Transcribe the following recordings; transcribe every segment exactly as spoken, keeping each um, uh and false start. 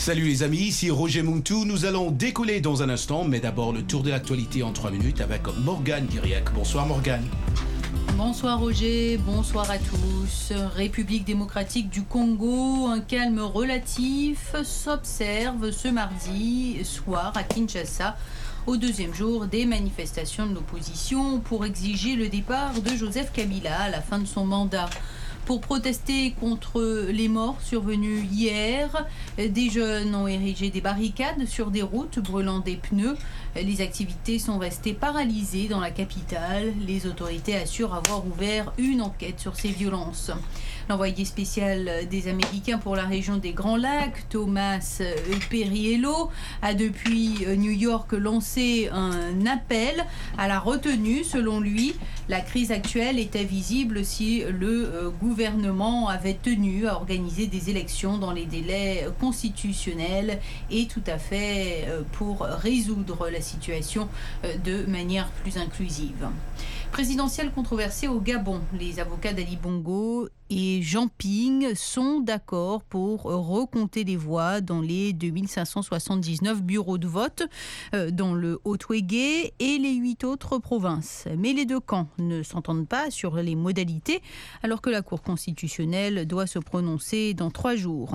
Salut les amis, ici Roger Muntou. Nous allons décoller dans un instant, mais d'abord le tour de l'actualité en trois minutes avec Morgane Guiriac. Bonsoir Morgane. Bonsoir Roger, bonsoir à tous. République démocratique du Congo, un calme relatif s'observe ce mardi soir à Kinshasa, au deuxième jour des manifestations de l'opposition pour exiger le départ de Joseph Kabila à la fin de son mandat. Pour protester contre les morts survenus hier, des jeunes ont érigé des barricades sur des routes, brûlant des pneus. Les activités sont restées paralysées dans la capitale. Les autorités assurent avoir ouvert une enquête sur ces violences. L'envoyé spécial des Américains pour la région des Grands Lacs, Thomas Perriello, a depuis New York lancé un appel à la retenue. Selon lui, la crise actuelle était visible si le gouvernement avait tenu à organiser des élections dans les délais constitutionnels et tout à fait pour résoudre la situation de manière plus inclusive. Présidentielle controversée au Gabon. Les avocats d'Ali Bongo et Jean Ping sont d'accord pour recompter les voix dans les deux mille cinq cent soixante-dix-neuf bureaux de vote dans le Haut-Ouégué et les huit autres provinces. Mais les deux camps ne s'entendent pas sur les modalités alors que la Cour constitutionnelle doit se prononcer dans trois jours.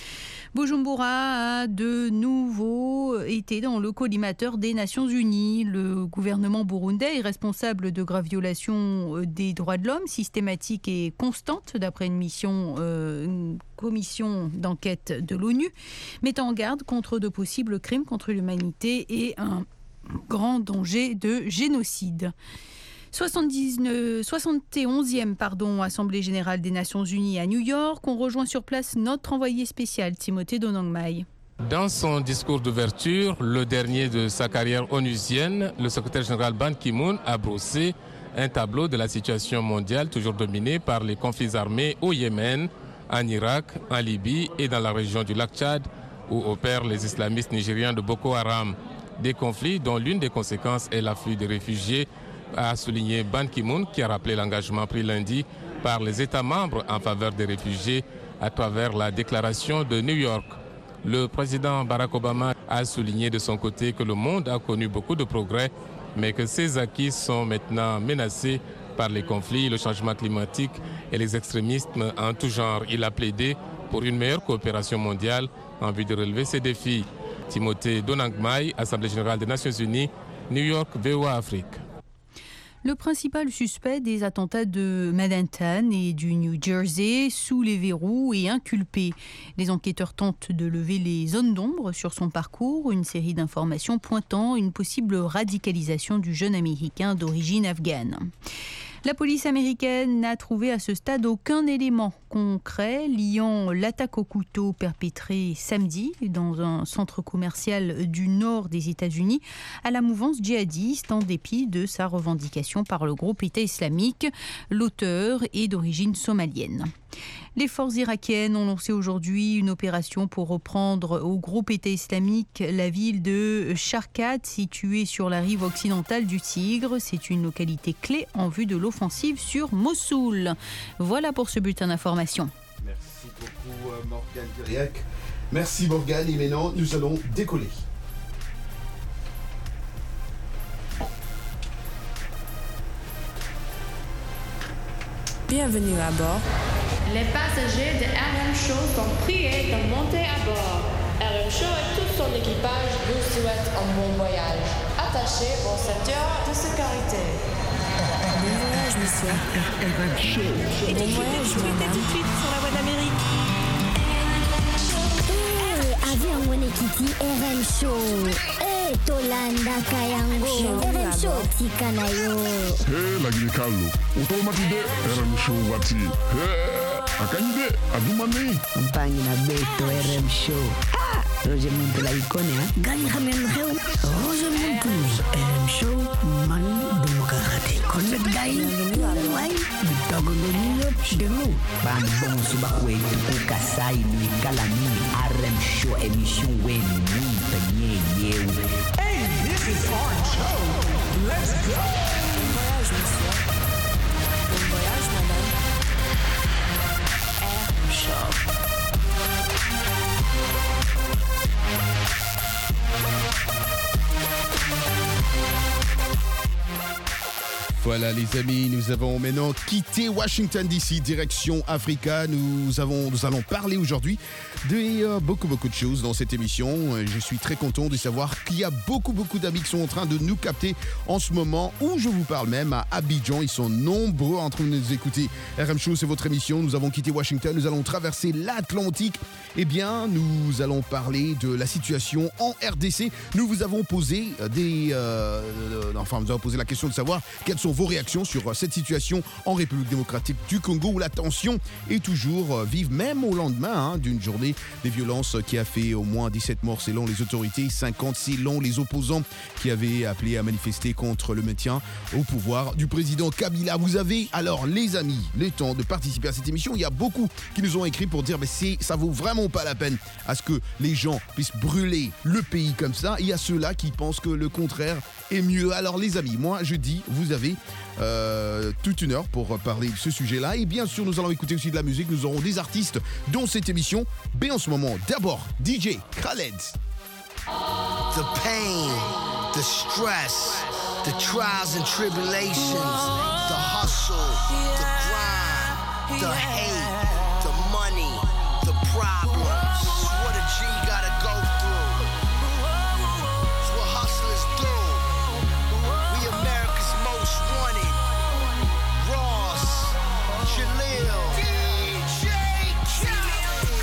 Bujumbura a de nouveau été dans le collimateur des Nations Unies. Le gouvernement burundais est responsable de graves violations des droits de l'homme systématiques et constantes, d'après une mission, euh, une commission d'enquête de l'ONU, mettant en garde contre de possibles crimes contre l'humanité et un grand danger de génocide. soixante-dix-neuf, soixante et onzième pardon, Assemblée générale des Nations Unies à New York. On rejoint sur place notre envoyé spécial, Timothée Donangmai. Dans son discours d'ouverture, le dernier de sa carrière onusienne, le secrétaire général Ban Ki-moon a brossé un tableau de la situation mondiale toujours dominée par les conflits armés au Yémen, en Irak, en Libye et dans la région du lac Tchad, où opèrent les islamistes nigériens de Boko Haram. Des conflits dont l'une des conséquences est l'afflux des réfugiés, a souligné Ban Ki-moon, qui a rappelé l'engagement pris lundi par les États membres en faveur des réfugiés à travers la déclaration de New York. Le président Barack Obama a souligné de son côté que le monde a connu beaucoup de progrès, mais que ses acquis sont maintenant menacés par les conflits, le changement climatique et les extrémismes en tout genre. Il a plaidé pour une meilleure coopération mondiale en vue de relever ces défis. Timothée Donangmai, Assemblée générale des Nations Unies, New York, V O A Afrique. Le principal suspect des attentats de Manhattan et du New Jersey sous les verrous est inculpé. Les enquêteurs tentent de lever les zones d'ombre sur son parcours, une série d'informations pointant une possible radicalisation du jeune Américain d'origine afghane. La police américaine n'a trouvé à ce stade aucun élément concret liant l'attaque au couteau perpétrée samedi dans un centre commercial du nord des États-Unis à la mouvance djihadiste en dépit de sa revendication par le groupe État islamique. L'auteur est d'origine somalienne. Les forces irakiennes ont lancé aujourd'hui une opération pour reprendre au groupe État islamique la ville de Sharkat, située sur la rive occidentale du Tigre. C'est une localité clé en vue de l'offensive sur Mossoul. Voilà pour ce bulletin d'information. Merci beaucoup Morgane Guiriac. Merci Morgane et maintenant nous allons décoller. Bienvenue à bord. Les passagers de R M Show sont priés de monter à bord. R M Show et tout son équipage vous souhaitent un bon voyage. Attachez vos ceintures de sécurité. Bon voyage, monsieur. R M Show. Et bon voyage, madame. Tout de suite sur la voie d'Amérique. Eh, avion Wenekiti R M Show. Eh, Tolanda Kayango. R M Show Tikanayo. Eh, lagi Carlo. Automatique R M Show wati. Eh. Akande, adumane. Mpangi na beto R M Show. Ah, Roger Muntou la icône, hein. Gali Ramen Reu. Roger Muntou. R M Show, man demokrate. Connect Gai. Wai, Bitago Nyo, Demo. Ban bon subakwe tuku kasai ni kalami R M Show émission wen ni penye yeu. Hey, this is our show. Let's go. Bon voyage, monsieur. Bon voyage, madame. R M Show. Voilà les amis, nous avons maintenant quitté Washington D C, direction Africa. Nous, avons, nous allons parler aujourd'hui de euh, beaucoup beaucoup de choses dans cette émission. Je suis très content de savoir qu'il y a beaucoup beaucoup d'amis qui sont en train de nous capter en ce moment où je vous parle même à Abidjan. Ils sont nombreux en train de nous écouter. R M Show, c'est votre émission. Nous avons quitté Washington, nous allons traverser l'Atlantique. Eh bien, nous allons parler de la situation en R D C. Nous vous avons posé des, euh, euh, enfin, nous avons posé la question de savoir quelles sont vos réactions sur cette situation en République démocratique du Congo où la tension est toujours vive, même au lendemain hein, d'une journée des violences qui a fait au moins dix-sept morts selon les autorités, cinquante selon les opposants qui avaient appelé à manifester contre le maintien au pouvoir du président Kabila. Vous avez alors les amis le temps de participer à cette émission. Il y a beaucoup qui nous ont écrit pour dire mais c'est, ça vaut vraiment pas la peine à ce que les gens puissent brûler le pays comme ça. Il y a ceux-là qui pensent que le contraire est mieux. Alors les amis, moi je dis vous avez Euh, toute une heure pour parler de ce sujet-là. Et bien sûr, nous allons écouter aussi de la musique. Nous aurons des artistes dans cette émission. Mais en ce moment, d'abord, D J Khaled. The pain, the stress, the trials and tribulations, the hustle, the grind, the hate, the money, the problems. What a G gotta go through. It's what hustlers do. We America's most wanted. Ross, Jaleel, D J Khaled.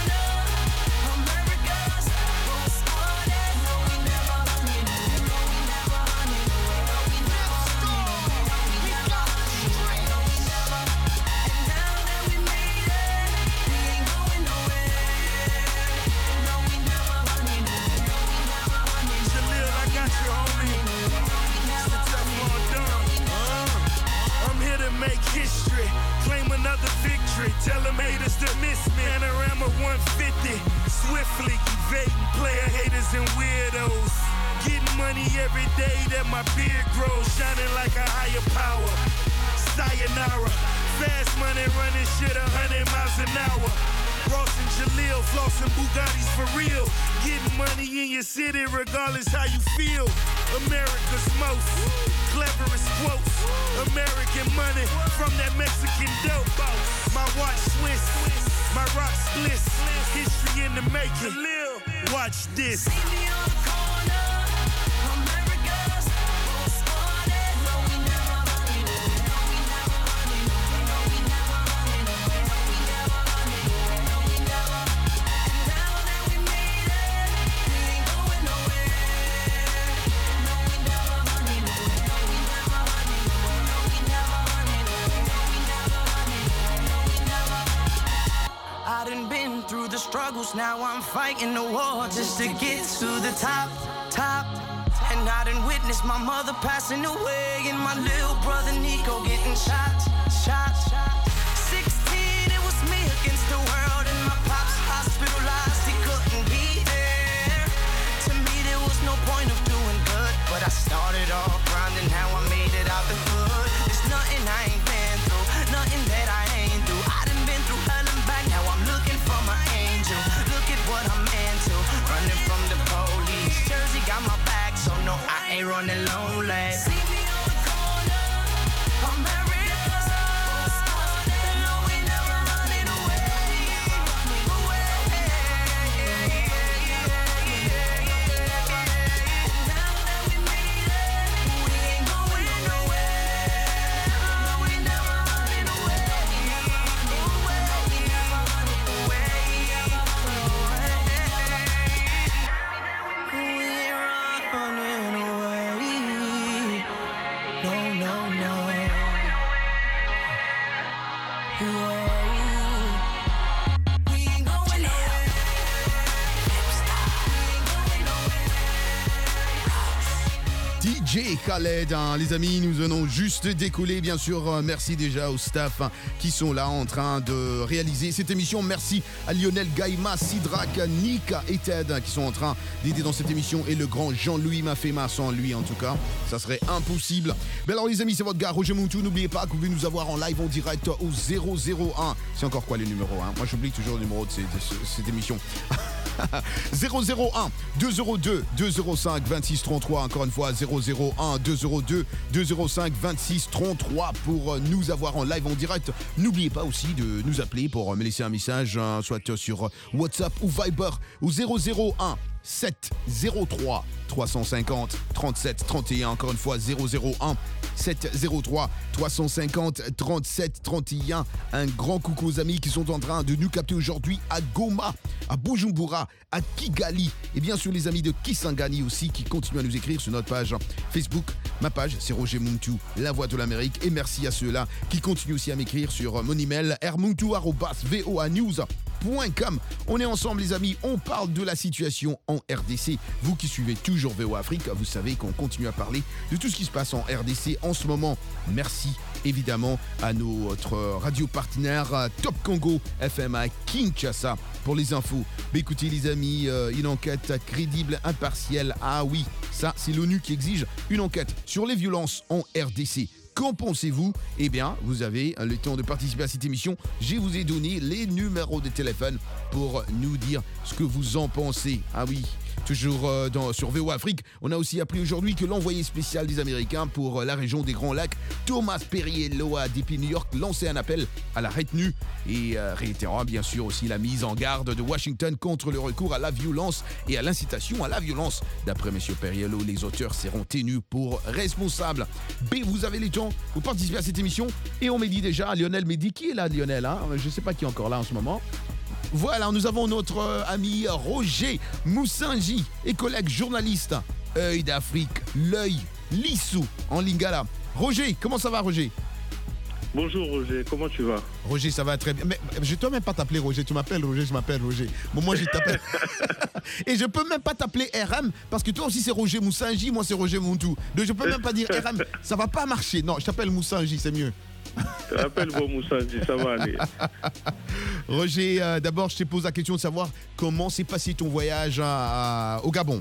America's most wanted. No, we never run it. No, we never run it. No, we never run it. No, we never run it. No, we never. And now that we made it, we ain't going nowhere. No, we never run it. No, we never run it. Jaleel, I got you, homie. It's a tough one done. Uh, I'm here to make history, claim another victory. Tell them haters to miss me. Panorama one fifty, swiftly evading player haters and weirdos. Getting money every day that my beard grows, shining like a higher power. Sayonara, fast money running shit a hundred miles an hour. Ross and Jaleel, flossing Bugattis for real. Getting money in your city regardless how you feel. America's most cleverest quotes. American money from that Mexican dope. My watch Swiss, my rocks bliss. History in the making. Watch this. See me on the corner. America's most wanted. No, we never run it. No, we never run it. No, we never run it. No, we never run it. No, we never. And now that we made it, we ain't going nowhere. No, we never run it. No, we never run it. No, we never run it. No, we never run it. No, we never. I done been through the struggles, now I'm fighting the war just to get to the top, top. And I done witnessed my mother passing away and my little brother Nico getting shot, shot. sixteen, it was me against the world and my pops hospitalized, he couldn't be there. To me there was no point of doing good, but I started off grinding, how I made it out the hood. There's nothing I ain't been through, nothing that I ain't through. I done been through hell and back, now I'm looking for my angel. Look at what I'm into, running from the police. Jersey got my back, so no, I ain't running lonely. See me on the corner, America's most wanted. No, we never running away, away. Now that we made it, we ain't going nowhere. No, we never running away, away. We never running away, we ain't running away. No, no, no. Whoa. We ain't going nowhere. D J Khaled, hein, les amis, nous venons juste d'écouler, bien sûr. Euh, merci déjà au staff hein, qui sont là en train de réaliser cette émission. Merci à Lionel Gaïma, Sidrak, Nika et Ted hein, qui sont en train d'aider dans cette émission. Et le grand Jean-Louis Mafema, sans lui en tout cas, ça serait impossible. Mais alors les amis, c'est votre gars Roger Muntu. N'oubliez pas que vous pouvez nous avoir en live en direct au zéro zéro un. C'est encore quoi les numéros hein? Moi j'oublie toujours le numéro de, ces, de ce, cette émission. zéro zéro un deux zéro deux deux zéro cinq vingt-six trente-trois. Encore une fois zéro zéro zéro un deux zéro deux deux zéro cinq vingt-six trente-trois pour nous avoir en live en direct. N'oubliez pas aussi de nous appeler pour me laisser un message, hein, soit sur WhatsApp ou Viber au zéro zéro un sept zéro trois trois cent cinquante trente-sept trente et un. Encore une fois, zéro zéro un sept zéro trois trois cent cinquante trente-sept trente et un. Un grand coucou aux amis qui sont en train de nous capter aujourd'hui à Goma, à Bujumbura, à Kigali et bien sûr les amis de Kisangani aussi qui continuent à nous écrire sur notre page Facebook. Ma page, c'est Roger Muntu, la voix de l'Amérique. Et merci à ceux-là qui continuent aussi à m'écrire sur mon email r muntu arobase voa news point com. On est ensemble les amis, on parle de la situation en R D C. Vous qui suivez toujours V O A Afrique, vous savez qu'on continue à parler de tout ce qui se passe en R D C en ce moment. Merci évidemment à notre radio partenaire Top Congo F M à Kinshasa pour les infos. Mais écoutez les amis, euh, une enquête crédible, impartielle. Ah oui, ça c'est l'ONU qui exige une enquête sur les violences en R D C. Qu'en pensez-vous? Eh bien, vous avez le temps de participer à cette émission. Je vous ai donné les numéros de téléphone pour nous dire ce que vous en pensez. Ah oui, toujours euh, dans, sur V O A Afrique, on a aussi appris aujourd'hui que l'envoyé spécial des Américains pour euh, la région des Grands Lacs, Thomas Perriello, a depuis New York lancé un appel à la retenue et euh, réitérant bien sûr aussi la mise en garde de Washington contre le recours à la violence et à l'incitation à la violence. D'après M. Perriello, les auteurs seront tenus pour responsables. B, vous avez les temps, vous participez à cette émission et on me dit déjà, Lionel me dit, qui est là Lionel hein? Je ne sais pas qui est encore là en ce moment. Voilà, nous avons notre euh, ami Roger Moussanji et collègue journaliste Œil d'Afrique, l'œil lissou en lingala. Roger, comment ça va Roger? Bonjour Roger, comment tu vas? Roger, ça va très bien. Mais je ne dois même pas t'appeler Roger, tu m'appelles Roger, je m'appelle Roger. Bon, moi je t'appelle. Et je peux même pas t'appeler R M parce que toi aussi c'est Roger Moussanji, moi c'est Roger Muntu. Donc je peux même pas dire R M, ça va pas marcher. Non, je t'appelle Moussanji, c'est mieux. Appelle-moi Moussanji, ça va aller. Roger, euh, d'abord je te pose la question de savoir comment s'est passé ton voyage à, à, au Gabon.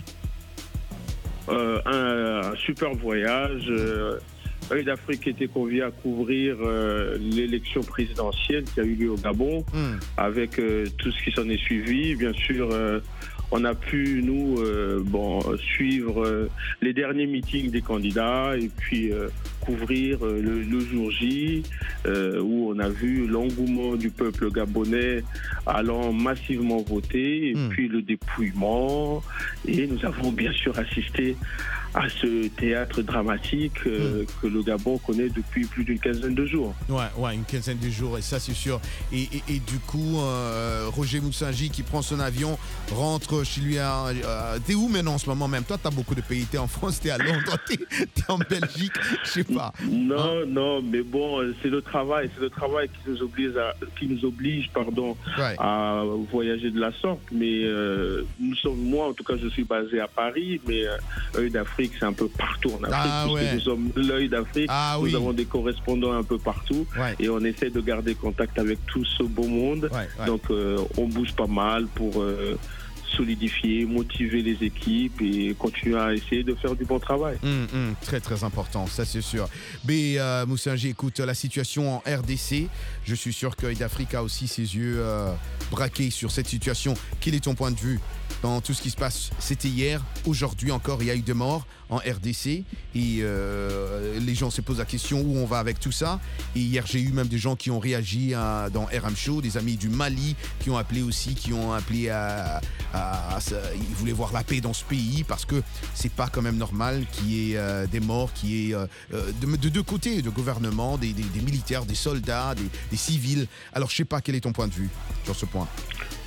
Euh, un, un super voyage. Euh, Œil d'Afrique était convié à couvrir euh, l'élection présidentielle qui a eu lieu au Gabon, mm. avec euh, tout ce qui s'en est suivi. Bien sûr, euh, on a pu, nous, euh, bon, suivre euh, les derniers meetings des candidats et puis euh, couvrir euh, le, le jour J, euh, où on a vu l'engouement du peuple gabonais allant massivement voter, et mm. puis le dépouillement. Et nous avons bien sûr assisté à ce théâtre dramatique euh, mmh. que le Gabon connaît depuis plus d'une quinzaine de jours. Ouais, ouais, une quinzaine de jours, et ça c'est sûr. Et, et, et du coup, euh, Roger Moussanji qui prend son avion, rentre chez lui à... Euh, t'es où maintenant en ce moment même? Toi, t'as beaucoup de pays. T'es en France, t'es à Londres, t'es, t'es en Belgique, je sais pas. Non, hein? non, mais bon, c'est le travail, c'est le travail qui nous oblige, à, qui nous oblige pardon, ouais. à voyager de la sorte. Mais euh, nous sommes, moi en tout cas, je suis basé à Paris, mais euh, Œil d'Afrique, c'est un peu partout en Afrique, ah, puisque ouais. nous sommes l'Œil d'Afrique, ah, nous oui. avons des correspondants un peu partout, ouais. et on essaie de garder contact avec tout ce beau monde, ouais, ouais. donc euh, on bouge pas mal pour euh, solidifier, motiver les équipes et continuer à essayer de faire du bon travail. Mmh, mmh, très très important, ça c'est sûr. Mais euh, Moussanji, écoute, la situation en R D C, je suis sûr qu'Œil d'Afrique a aussi ses yeux euh, braqués sur cette situation. Quel est ton point de vue dans tout ce qui se passe? C'était hier, aujourd'hui encore, il y a eu des morts en R D C et euh, les gens se posent la question où on va avec tout ça. Et hier, j'ai eu même des gens qui ont réagi à, dans R M Show, des amis du Mali qui ont appelé aussi, qui ont appelé à, à, à, à ils voulaient voir la paix dans ce pays parce que c'est pas quand même normal qu'il y ait euh, des morts, qu'il y ait euh, de, de deux côtés, de gouvernement, des, des, des militaires, des soldats, des, des civils. Alors, je sais pas quel est ton point de vue sur ce point.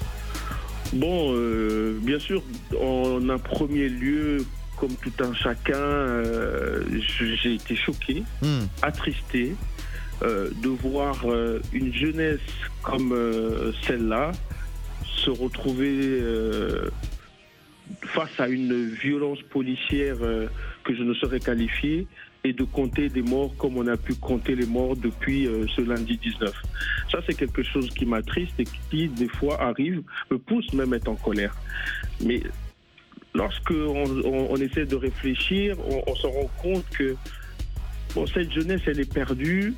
Bon, euh, bien sûr, en un premier lieu, comme tout un chacun, euh, j'ai été choqué, mmh. attristé euh, de voir euh, une jeunesse comme euh, celle-là se retrouver euh, face à une violence policière euh, que je ne saurais qualifier, et de compter des morts comme on a pu compter les morts depuis euh, ce lundi dix-neuf. Ça, c'est quelque chose qui m'attriste et qui, des fois, arrive, me pousse même à être en colère. Mais lorsque on, on, on essaie de réfléchir, on, on se rend compte que bon, cette jeunesse, elle est perdue,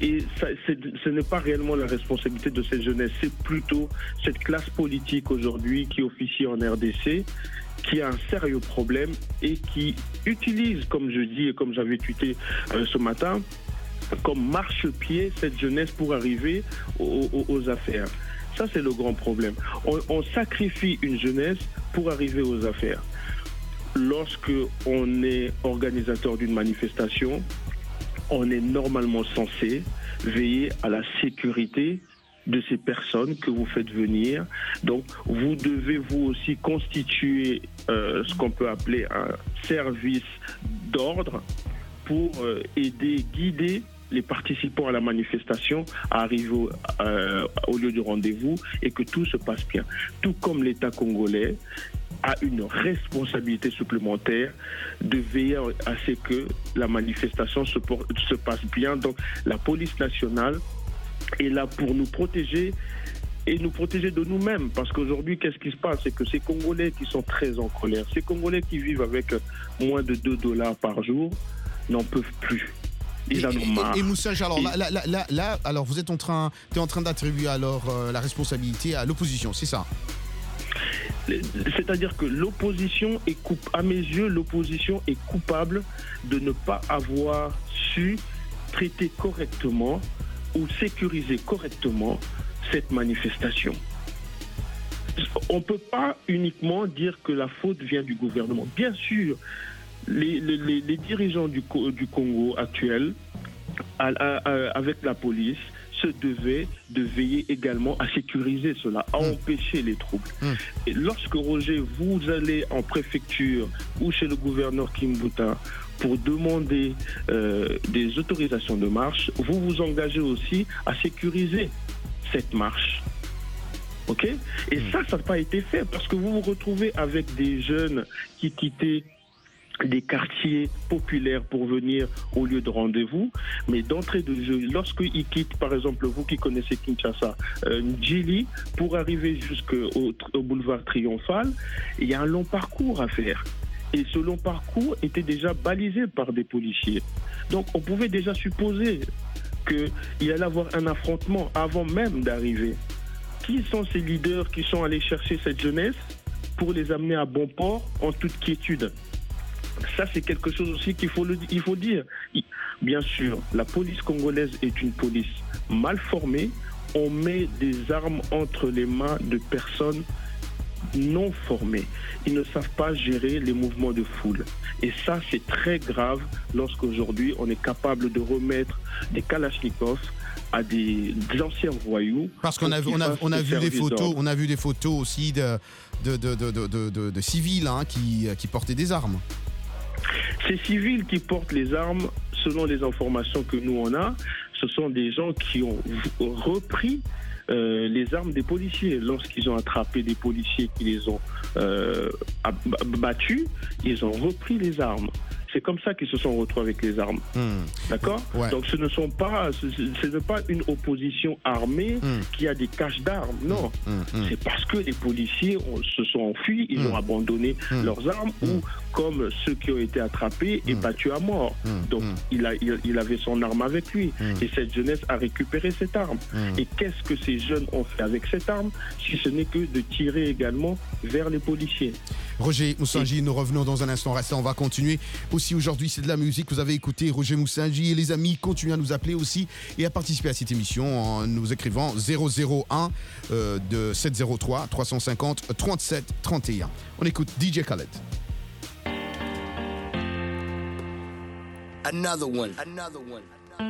Et ça, c'est, ce n'est pas réellement la responsabilité de cette jeunesse, c'est plutôt cette classe politique aujourd'hui qui officie en R D C, qui a un sérieux problème et qui utilise, comme je dis et comme j'avais tweeté euh, ce matin, comme marchepied cette jeunesse pour arriver aux, aux, aux affaires. Ça, c'est le grand problème. On, on sacrifie une jeunesse pour arriver aux affaires. Lorsque on est organisateur d'une manifestation, on est normalement censé veiller à la sécurité de ces personnes que vous faites venir. Donc, vous devez vous aussi constituer euh, ce qu'on peut appeler un service d'ordre pour euh, aider, guider les participants à la manifestation à arriver au, euh, au lieu du rendez-vous et que tout se passe bien. Tout comme l'État congolais a une responsabilité supplémentaire de veiller à ce que la manifestation se, por- se passe bien. Donc la police nationale est là pour nous protéger et nous protéger de nous-mêmes. Parce qu'aujourd'hui, qu'est-ce qui se passe? C'est que ces Congolais qui sont très en colère, ces Congolais qui vivent avec moins de deux dollars par jour n'en peuvent plus. Ils en ont marre. Et, et Moussa, alors, et... Là, là, là, là, alors vous êtes en train, t'es en train d'attribuer alors euh, la responsabilité à l'opposition, c'est ça? C'est-à-dire que l'opposition est coup... à mes yeux, l'opposition est coupable de ne pas avoir su traiter correctement ou sécuriser correctement cette manifestation. On ne peut pas uniquement dire que la faute vient du gouvernement. Bien sûr, les, les, les dirigeants du, du Congo actuel, à, à, à, avec la police, se devaient de veiller également à sécuriser cela, à mmh. empêcher les troubles. Mmh. Et lorsque, Roger, vous allez en préfecture ou chez le gouverneur Kimbuta pour demander euh, des autorisations de marche, vous vous engagez aussi à sécuriser cette marche. OK ? Et mmh. ça, ça n'a pas été fait parce que vous vous retrouvez avec des jeunes qui quittaient des quartiers populaires pour venir au lieu de rendez-vous, mais d'entrée de jeu, lorsqu'ils quittent, par exemple, vous qui connaissez Kinshasa, euh, Ndjili, pour arriver jusqu'au au boulevard Triomphal, il y a un long parcours à faire. Et ce long parcours était déjà balisé par des policiers. Donc on pouvait déjà supposer qu'il allait avoir un affrontement avant même d'arriver. Qui sont ces leaders qui sont allés chercher cette jeunesse pour les amener à bon port en toute quiétude? Ça, c'est quelque chose aussi qu'il faut, le, il faut dire. Bien sûr, la police congolaise est une police mal formée. On met des armes entre les mains de personnes non formées. Ils ne savent pas gérer les mouvements de foule. Et ça, c'est très grave lorsqu'aujourd'hui, on est capable de remettre des kalachnikovs à des, des anciens voyous. Parce qu'on a, on a, on a vu des photos, on a vu des photos aussi de, de, de, de, de, de, de, de civils hein, qui, qui portaient des armes. Ces civils qui portent les armes, selon les informations que nous on a, ce sont des gens qui ont repris euh, les armes des policiers. Lorsqu'ils ont attrapé des policiers qui les ont euh, battus, ils ont repris les armes. C'est comme ça qu'ils se sont retrouvés avec les armes. Mmh. D'accord ? Ouais. Donc ce ne sont pas, ce, ce n'est pas une opposition armée mmh. qui a des caches d'armes. Non. Mmh. Mmh. C'est parce que les policiers ont, se sont enfuis, ils mmh. ont abandonné mmh. leurs armes mmh. ou comme ceux qui ont été attrapés et mmh. battus à mort. Mmh. Donc mmh. il, a, il, il avait son arme avec lui. Mmh. Et cette jeunesse a récupéré cette arme. Mmh. Et qu'est-ce que ces jeunes ont fait avec cette arme si ce n'est que de tirer également vers les policiers. Roger Moussanji, et... nous revenons dans un instant. Restez, on va continuer. Aussi aujourd'hui, c'est de la musique. Vous avez écouté Roger Moussanji et les amis continuent à nous appeler aussi et à participer à cette émission en nous écrivant zéro zéro un euh, de sept zéro trois trois cent cinquante trente-sept trente et un. On écoute D J Khaled. Another one. Another one.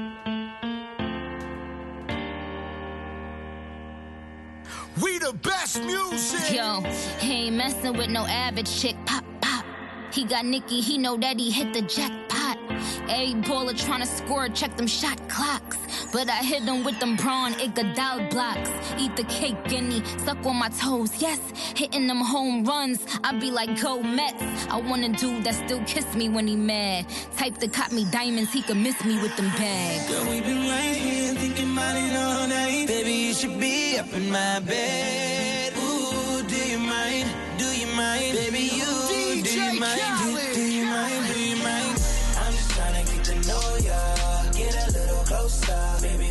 We the best music. Yo, he ain't messing with no average chick. Pop, pop. He got Nicky, he know that he hit the jackpot. Every baller tryna score, check them shot clocks. But I hit him with them brawn Iguodala blocks. Eat the cake, guinea, suck on my toes, yes. Hitting them home runs, I be like, go Mets. I want a dude that still kiss me when he mad. Type that caught me diamonds, he could miss me with them bags. Girl, we been right here thinking about it all night. Baby, you should be up in my bed. Ooh, do you mind? Do you mind? Baby, you, D J do you mind? Do, do you mind? Do you mind? I'm just tryna get to know ya. Get a little closer. Baby,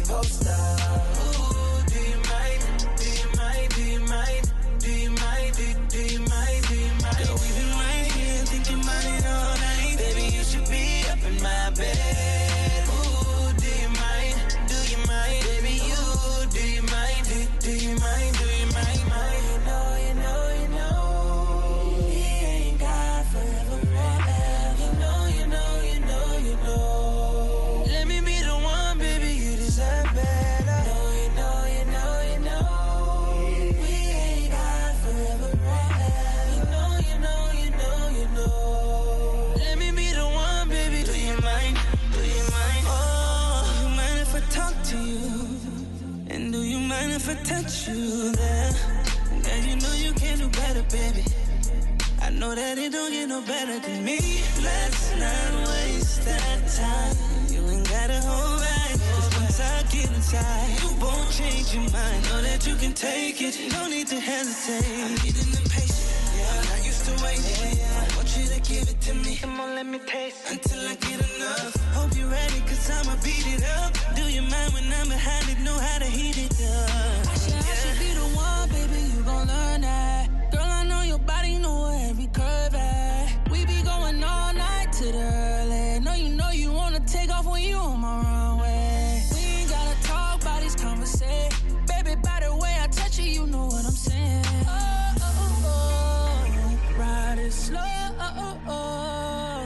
to you? And do you mind if I touch you there? Girl, you know you can do better, baby. I know that it don't get no better than me. Let's not waste that time. You ain't gotta hold back, cause once I get inside, you won't change your mind. Know that you can take it, no need to hesitate. I'm getting impatient, yeah, I'm not used to waiting. Yeah, yeah. I want you to give it to me, come on, let me taste until I get enough. Hope you're ready, cause I'ma beat it up. Do you mind when I'm behind it, know how to heat it up? I should, yeah. I should be the one, baby, you gon' learn that. Girl, I know your body, know every curve at. We be going all night to the early. Know you know you wanna take off when you on my runway. We ain't gotta talk about these conversations. Baby, by the way I touch you, you know what I'm saying. Oh, oh, oh, oh. Ride it slow. Oh, oh, oh.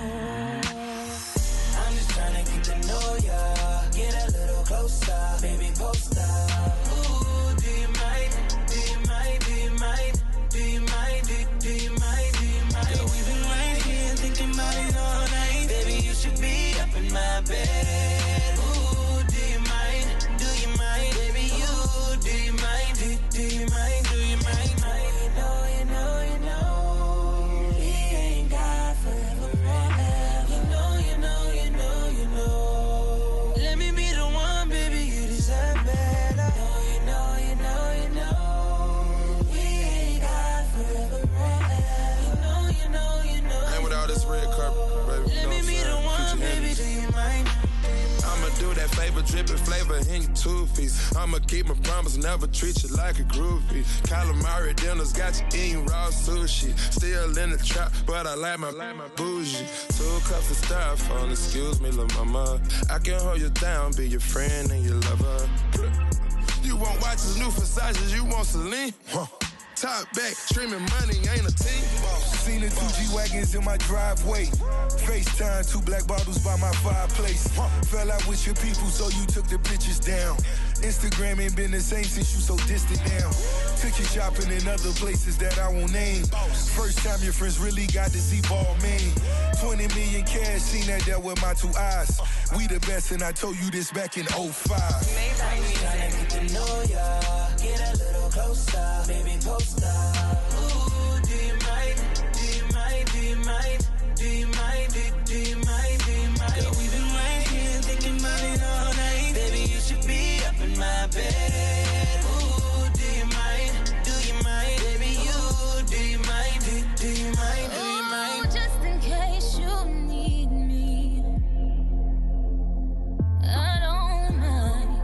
I'm just tryna get to know ya. Get a little closer, baby, post up. Ooh, do you mind? Do you mind? Do you mind? Do you mind? Do, do you mind? Do you mind? Girl, we've been right here thinking about it all night. Baby, you should be up in my bed. Ooh, do you mind? Do you mind? Baby, you, do you mind? Do, do you mind? Do you mind? You know, you know, you know, we ain't got forever, forever. You know, you know, you know, you know. Let me be the one, baby, you deserve better. You know, you know, you know, we ain't got forever, forever. You know, you know, you know. And with all this red carpet, baby, let me be the one, baby, do you mind? I'ma do that flavor, dripping flavor in your two-piece. I'ma keep my promise, never treat you like a groupie. Calamari dinners got you eating raw sushi. Still in the trap, but I like my, like my bougie. Two cups of styrofoam, excuse me, lil' mama. I can hold you down, be your friend and your lover. You want watches, new Versace, you want Celine? Huh. Top back, streaming money ain't a team. Seen the two G-Wagons in my driveway. FaceTime, two black bottles by my fireplace. Fell out with your people, so you took the pictures down. Instagram ain't been the same since you so distant now. Took you shopping in other places that I won't name. First time your friends really got to see ball man. twenty million cash, seen that there with my two eyes. We the best, and I told you this back in oh five. I'm just tryna get to know ya. Get a little closer, baby, post up. Ooh, do you mind? Do you mind? Do you mind? Do you mind? Do, do you mind? Do you mind? Girl, we've been right here thinking about it all night. Baby, you should be up in my bed. Ooh, do you mind? Do you mind? Baby, you, do you mind? Do, do you mind? Do you mind? Ooh, just in case you need me, I don't mind.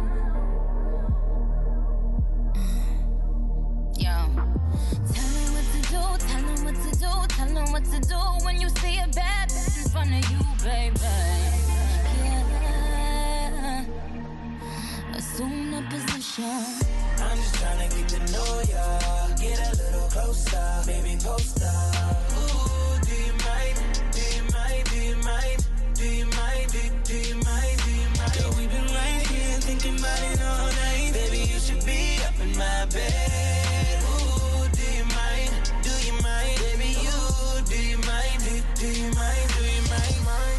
Yo, tell him what to do, tell him what to do, tell him what to do when you see a bad bitch in front of you, baby. Yeah, assume the position. I'm just tryna get to know ya. Get a little closer, baby, post up. Ooh, do you mind? Do you mind? Do you mind? Do you mind? Do, do you mind? Do you mind? Girl, we've been right here thinking about it all night. Baby, you should be up in my bed. Ooh, do you mind? Do you mind? Baby, you, do you mind? Do, do you mind? Do you mind? mind?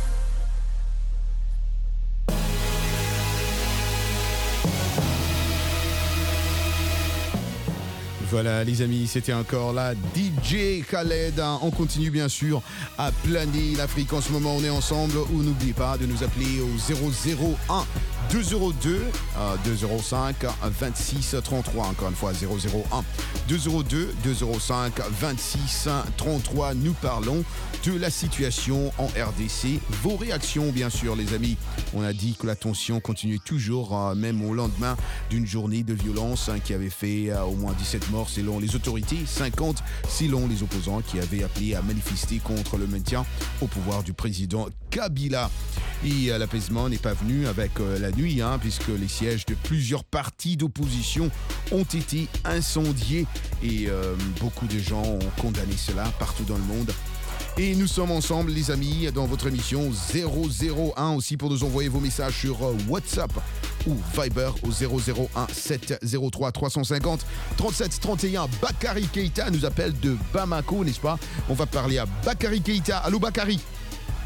Voilà les amis, c'était encore la D J Khaled. On continue bien sûr à planer l'Afrique en ce moment. On est ensemble. Ou n'oubliez pas de nous appeler au zéro zéro un deux zéro deux deux zéro cinq vingt-six trente-trois. Encore une fois zéro zéro un deux zéro deux deux zéro cinq vingt-six trente-trois. Nous parlons de la situation en R D C. Vos réactions bien sûr les amis. On a dit que la tension continuait toujours même au lendemain d'une journée de violence qui avait fait au moins dix-sept morts selon les autorités, cinquante selon les opposants qui avaient appelé à manifester contre le maintien au pouvoir du président Kabila. Et euh, l'apaisement n'est pas venu avec euh, la nuit, hein, puisque les sièges de plusieurs partis d'opposition ont été incendiés et euh, beaucoup de gens ont condamné cela partout dans le monde. Et nous sommes ensemble les amis dans votre émission zéro zéro un aussi pour nous envoyer vos messages sur WhatsApp ou Viber au zéro zéro un sept zéro trois trois cent cinquante trente-sept trente et un. Bakary Keita nous appelle de Bamako, n'est-ce pas? On va parler à Bakary Keita. Allô Bakary?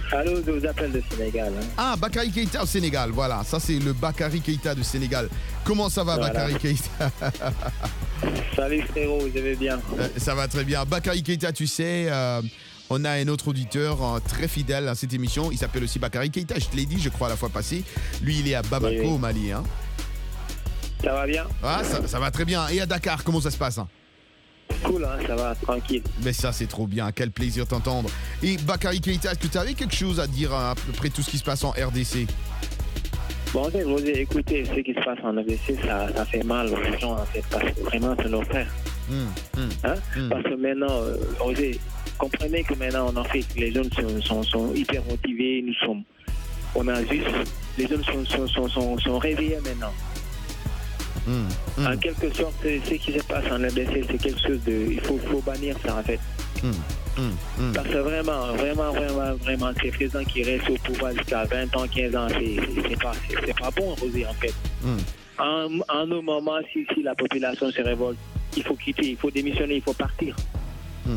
Allô, je vous appelle de Sénégal. Hein. Ah, Bakary Keïta au Sénégal, voilà. Ça, c'est le Bakary Keïta de Sénégal. Comment ça va, voilà. Bakary Keïta? Salut frérot, vous allez bien? euh, Ça va très bien. Bakary Keïta, tu sais, euh, on a un autre auditeur euh, très fidèle à cette émission. Il s'appelle aussi Bakary Keïta. Je te l'ai dit, je crois, la fois passée. Lui, il est à Bamako, oui, oui. au Mali. Hein. Ça va bien? Ah, ça, ça va très bien. Et à Dakar, comment ça se passe? Hein? Cool, hein, ça va, tranquille. Mais ça, c'est trop bien. Quel plaisir t'entendre. Et Bakary Keïta, est-ce que tu avais quelque chose à dire à peu près tout ce qui se passe en R D C? Bon, en fait, Rosé, écoutez, ce qui se passe en R D C, ça, ça fait mal aux gens, en fait, parce que vraiment, c'est nos frères. Mmh, mmh, hein? mmh. Parce que maintenant, euh, Rosé, comprenez que maintenant, en Afrique, les jeunes sont, sont, sont hyper motivés. Nous sommes, on a juste, les jeunes sont, sont, sont, sont, sont réveillés maintenant. Mmh, mmh. En quelque sorte, ce qui se passe en R D C, c'est quelque chose de... Il faut, faut bannir ça, en fait. Mmh, mmh, mmh. Parce que vraiment, vraiment, vraiment, vraiment, ces présidents qui restent au pouvoir jusqu'à vingt ans, quinze ans, c'est, c'est, c'est, pas, c'est, c'est pas bon, Rosé, en fait. Mmh. En, en nos moments, si, si la population se révolte, il faut quitter, il faut démissionner, il faut partir. Mmh.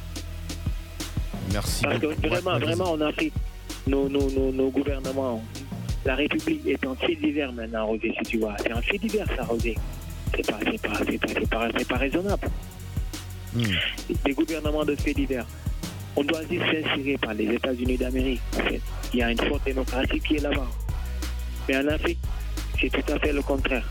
Merci. Parce que vraiment, ouais, vraiment, en Afrique, nos, nos, nos, nos gouvernements... La République est en fait divers maintenant, Rosé, si tu vois. C'est en fait divers, ça, Rosé. C'est pas, c'est pas, c'est pas, c'est pas, c'est pas raisonnable. Mm. Des gouvernements de faits divers. On doit juste s'inspirer par les États-Unis d'Amérique, en fait. Il y a une forte démocratie qui est là-bas. Mais en Afrique, c'est tout à fait le contraire.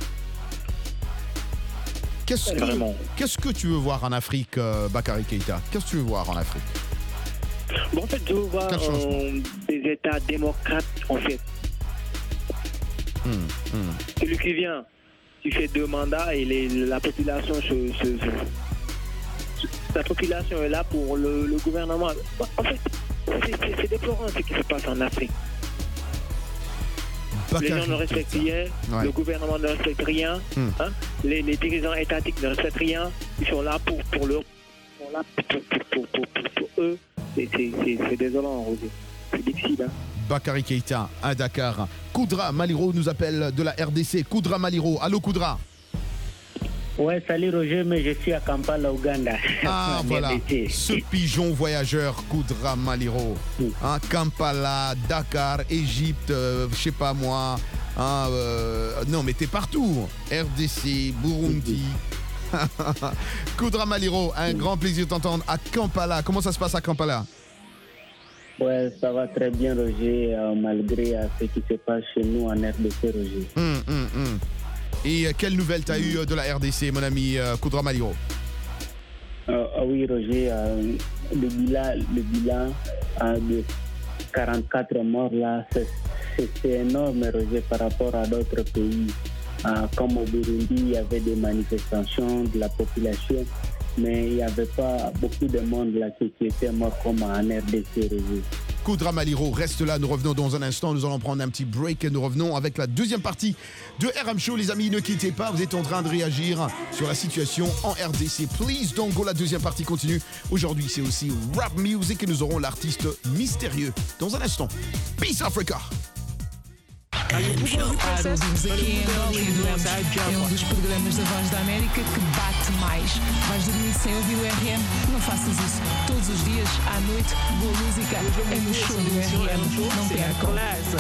Qu'est-ce que, qu'est-ce que tu veux voir en Afrique, euh, Bakary Keïta? Qu'est-ce que tu veux voir en Afrique? Bon, en fait, je veux voir euh, des États démocrates, en fait. Mmh, mmh. Celui qui vient, tu fais deux mandats et les, la population se, se, se, la population est là pour le, le gouvernement. En fait, c'est, c'est, c'est déplorant ce qui se passe en Afrique. Bakary. Les gens ne respectent rien, ouais. Le gouvernement ne respecte rien, mmh. hein? les, les dirigeants étatiques ne respectent rien. Ils sont là pour, pour, le, ils sont là pour, pour, pour, pour, pour, pour eux. C'est, c'est, c'est, c'est désolant, Rosé. C'est difficile. Hein? Bakary Keïta à Dakar. Koudra Maliro nous appelle de la R D C. Koudra Maliro. Allô, Koudra. Ouais, salut Roger, mais je suis à Kampala, Ouganda. Ah, voilà. Ce pigeon voyageur, Koudra Maliro. Oui. Hein, Kampala, Dakar, Égypte, euh, je sais pas moi. Hein, euh, non, mais t'es partout. R D C, Burundi. Koudra Maliro, un oui. grand plaisir de t'entendre à Kampala. Comment ça se passe à Kampala? Ouais, ça va très bien, Roger, euh, malgré euh, ce qui se passe chez nous en R D C, Roger. Hum, hum, hum. Et euh, quelle nouvelle t'as eu euh, de la R D C, mon ami euh, Koudra Maliro? euh, Oui, Roger, euh, le bilan, le bilan euh, de quarante-quatre morts, là, c'est, c'est, c'est énorme, Roger, par rapport à d'autres pays. Euh, comme au Burundi, il y avait des manifestations de la population. Mais il n'y avait pas beaucoup de monde là qui était mort comme en R D C. Koudra Maliro, reste là, nous revenons dans un instant, nous allons prendre un petit break et nous revenons avec la deuxième partie de R M Show. Les amis, ne quittez pas, vous êtes en train de réagir sur la situation en R D C. Please don't go, la deuxième partie continue. Aujourd'hui, c'est aussi rap music et nous aurons l'artiste mystérieux dans un instant. Peace Africa! Ouvimos aqui em Bollywood, é um dos programas da Voz da América que bate mais. Vais dormir sem ouvir o R M? Não faças isso. Todos os dias, à noite, boa música é no show do R M. Não percam.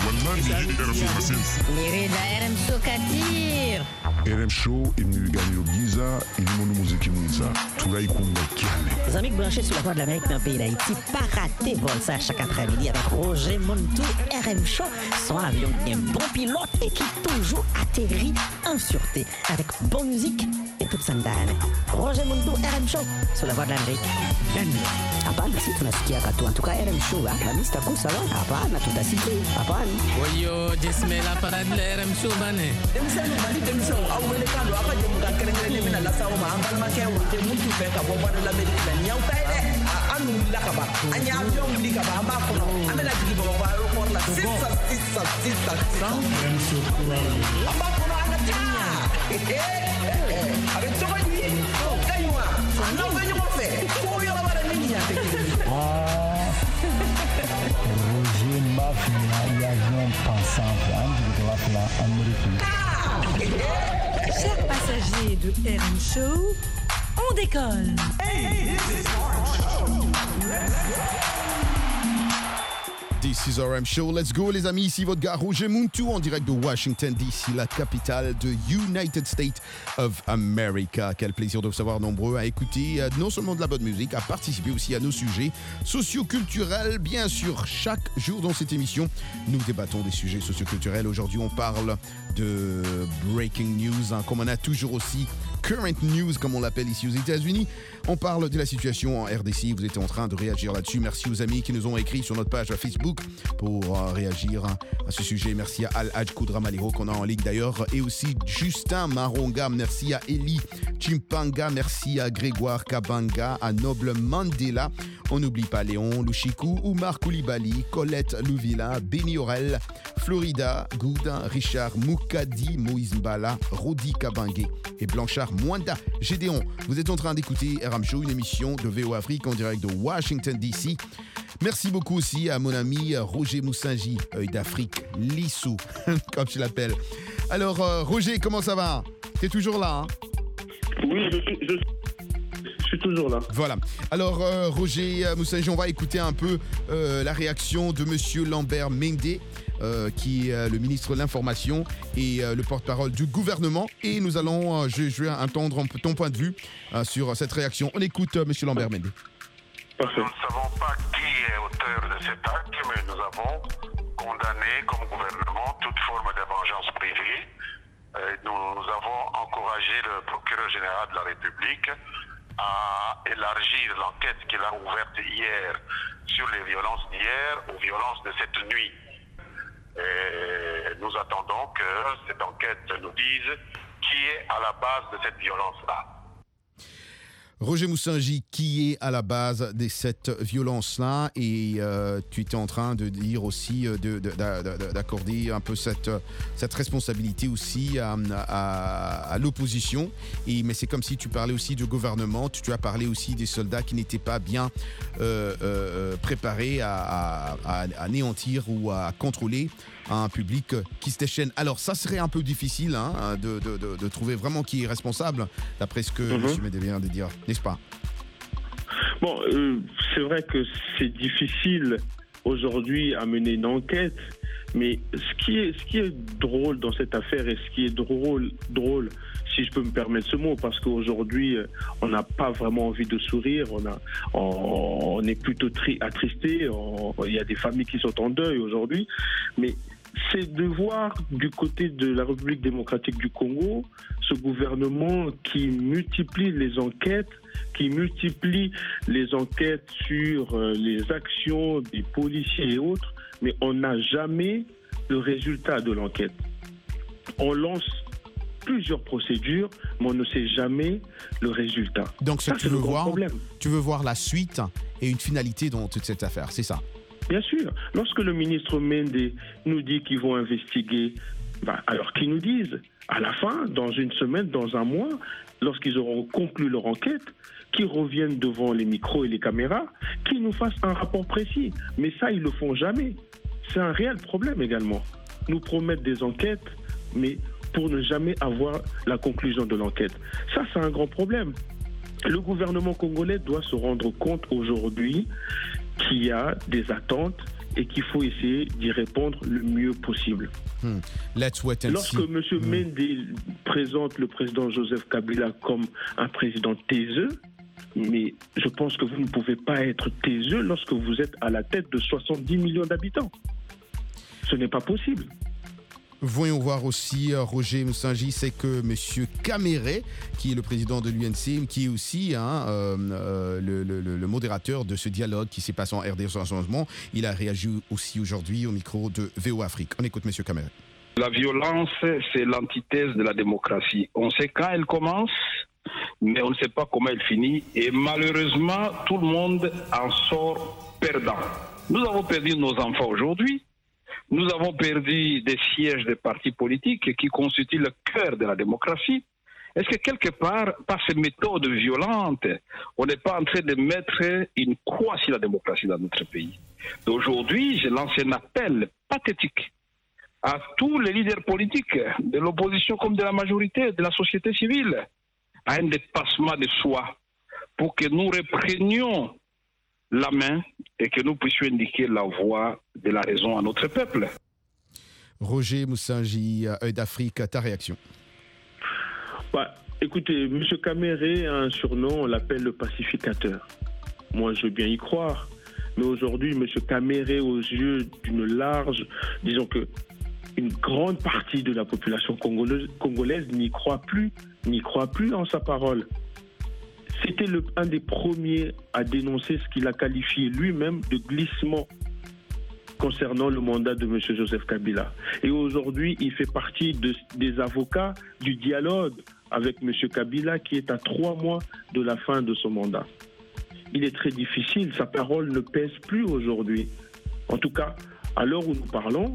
R M Show Katir. R M Show inu ganyo giza, inu mono muziki mwiza. Turai kunga kiane. Les amis branchés sur la Voix de l'Amérique dans le pays d'Haïti, pas rater vol ça chaque après-midi avec Roger Montou, R M Show, son avion bien bon pilote et qui toujours atterrit en sûreté avec bonne musique et toute sa dame. Roger Montou, R M Show sur la Voix de l'Amérique. Hapana, si tunasikia katu. En tout cas, R M Show, la lista cool salon. Hapana, tutasikia. Hapana. Oyo, jesme la parade de R M Show bane. Emisano bali demisano awele kando apa je muka kerengere mina la sawo ma ambal ma kewa te muntu fe ka bo Voix de l'Amérique la nyaw tay de anu la ka ba anya avion li ka ba amba ko no amela digi bo ba ko la sisa sisa sisa R M Show amba ko no ana ta eh eh avec toi ni kaywa no venyo mo fe ko yo la bara ni ya te ah Roger Mafia y avion pensant de la fla américaine. Chers passagers de R M Show, on décolle. Hey, this is R M Show. Let's go. This is R M Show. Let's go, les amis. Ici votre gars Roger Muntu en direct de Washington D C, la capitale de United States of America. Quel plaisir de vous savoir nombreux à écouter euh, non seulement de la bonne musique, à participer aussi à nos sujets socio-culturels. Bien sûr, chaque jour dans cette émission, nous débattons des sujets socio-culturels. Aujourd'hui, on parle de breaking news, hein, comme on a toujours aussi current news, comme on l'appelle ici aux États-Unis. On parle de la situation en R D C. Vous êtes en train de réagir là-dessus. Merci aux amis qui nous ont écrit sur notre page Facebook pour euh, réagir à ce sujet. Merci à Al-Haj Koudra Maliro qu'on a en ligne d'ailleurs. Et aussi Justin Maronga. Merci à Eli Chimpanga. Merci à Grégoire Kabanga. À Noble Mandela. On n'oublie pas Léon Louchikou, Oumar Koulibaly, Colette Louvilla, Benny Aurel, Florida, Gouda, Richard Moukadi, Moïse Mbala, Rodi Kabangé et Blanchard Mwanda. Gédéon, vous êtes en train d'écouter R M Show, une émission de V O Afrique en direct de Washington D C. Merci beaucoup aussi à mon ami Roger Moussanji, œil d'Afrique, Lissou, comme je l'appelle. Alors, euh, Roger, comment ça va? T'es toujours là, hein? Oui, je suis, je, je suis toujours là. Voilà. Alors, euh, Roger Moussanji, on va écouter un peu euh, la réaction de Monsieur Lambert Mende, euh, qui est euh, le ministre de l'Information et euh, le porte-parole du gouvernement. Et nous allons, euh, je, je vais entendre un peu ton point de vue euh, sur cette réaction. On écoute euh, Monsieur Lambert Mende. Parfait. Nous ne savons pas qui est auteur de cet acte, mais nous avons condamné comme gouvernement toute forme de vengeance privée. Euh, nous avons encouragé le procureur général de la République à élargir l'enquête qu'il a ouverte hier sur les violences d'hier aux violences de cette nuit. Et nous attendons que cette enquête nous dise qui est à la base de cette violence-là. Roger Moussanji, qui est à la base de cette violence-là, et euh, tu étais en train de dire aussi euh, de, de, de, de, d'accorder un peu cette, cette responsabilité aussi à, à, à l'opposition, et, mais c'est comme si tu parlais aussi du gouvernement, tu, tu as parlé aussi des soldats qui n'étaient pas bien euh, euh, préparés à, à, à anéantir ou à contrôler un public qui se déchaîne. Alors ça serait un peu difficile hein, de, de, de, de trouver vraiment qui est responsable, d'après ce que mm-hmm. M. Mende vient de dire, n'est-ce pas? Bon, euh, c'est vrai que c'est difficile aujourd'hui à mener une enquête, mais ce qui est, ce qui est drôle dans cette affaire, et ce qui est drôle, drôle, si je peux me permettre ce mot, parce qu'aujourd'hui, on n'a pas vraiment envie de sourire, on, a, on, on est plutôt tri, attristé, on, il y a des familles qui sont en deuil aujourd'hui, mais c'est de voir du côté de la République démocratique du Congo ce gouvernement qui multiplie les enquêtes, qui multiplie les enquêtes sur les actions des policiers et autres, mais on n'a jamais le résultat de l'enquête. On lance plusieurs procédures, mais on ne sait jamais le résultat. Donc ce ça, que tu veux voir, problème. tu veux voir la suite et une finalité dans toute cette affaire, c'est ça? Bien sûr. Lorsque le ministre Mende nous dit qu'ils vont investiguer, bah, alors qu'ils nous disent, à la fin, dans une semaine, dans un mois, lorsqu'ils auront conclu leur enquête, qu'ils reviennent devant les micros et les caméras, qu'ils nous fassent un rapport précis. Mais ça, ils ne le font jamais. C'est un réel problème également. Nous promettre des enquêtes, mais pour ne jamais avoir la conclusion de l'enquête. Ça, c'est un grand problème. Le gouvernement congolais doit se rendre compte aujourd'hui qu'il y a des attentes et qu'il faut essayer d'y répondre le mieux possible. Hmm. Let's wait and Lorsque see. M. Hmm. Mende présente le président Joseph Kabila comme un président taiseux, mais je pense que vous ne pouvez pas être taiseux lorsque vous êtes à la tête de soixante-dix millions d'habitants. Ce n'est pas possible. Voyons voir aussi, euh, Roger Moussanji, c'est que M. Kamere, qui est le président de l'U N C, qui est aussi hein, euh, euh, le, le, le modérateur de ce dialogue qui s'est passé en R D C en ce moment, il a réagi aussi aujourd'hui au micro de V O Afrique. On écoute M. Kamere. La violence, c'est l'antithèse de la démocratie. On sait quand elle commence, mais on ne sait pas comment elle finit. Et malheureusement, tout le monde en sort perdant. Nous avons perdu nos enfants aujourd'hui. Nous avons perdu des sièges des partis politiques qui constituent le cœur de la démocratie. Est-ce que quelque part, par ces méthodes violentes, on n'est pas en train de mettre une croix sur la démocratie dans notre pays? Aujourd'hui, je lance un appel pathétique à tous les leaders politiques, de l'opposition comme de la majorité, de la société civile, à un dépassement de soi, pour que nous reprenions la main et que nous puissions indiquer la voie de la raison à notre peuple. Roger Moussanji, Œil d'Afrique, ta réaction? Bah, écoutez, M. Kamere a un surnom, on l'appelle le pacificateur. Moi, je veux bien y croire. Mais aujourd'hui, M. Kamere, aux yeux d'une large, disons que une grande partie de la population congolaise, congolaise n'y croit plus, n'y croit plus en sa parole. C'était le, un des premiers à dénoncer ce qu'il a qualifié lui-même de glissement concernant le mandat de M. Joseph Kabila. Et aujourd'hui, il fait partie de, des avocats du dialogue avec M. Kabila qui est à trois mois de la fin de son mandat. Il est très difficile, sa parole ne pèse plus aujourd'hui. En tout cas, à l'heure où nous parlons,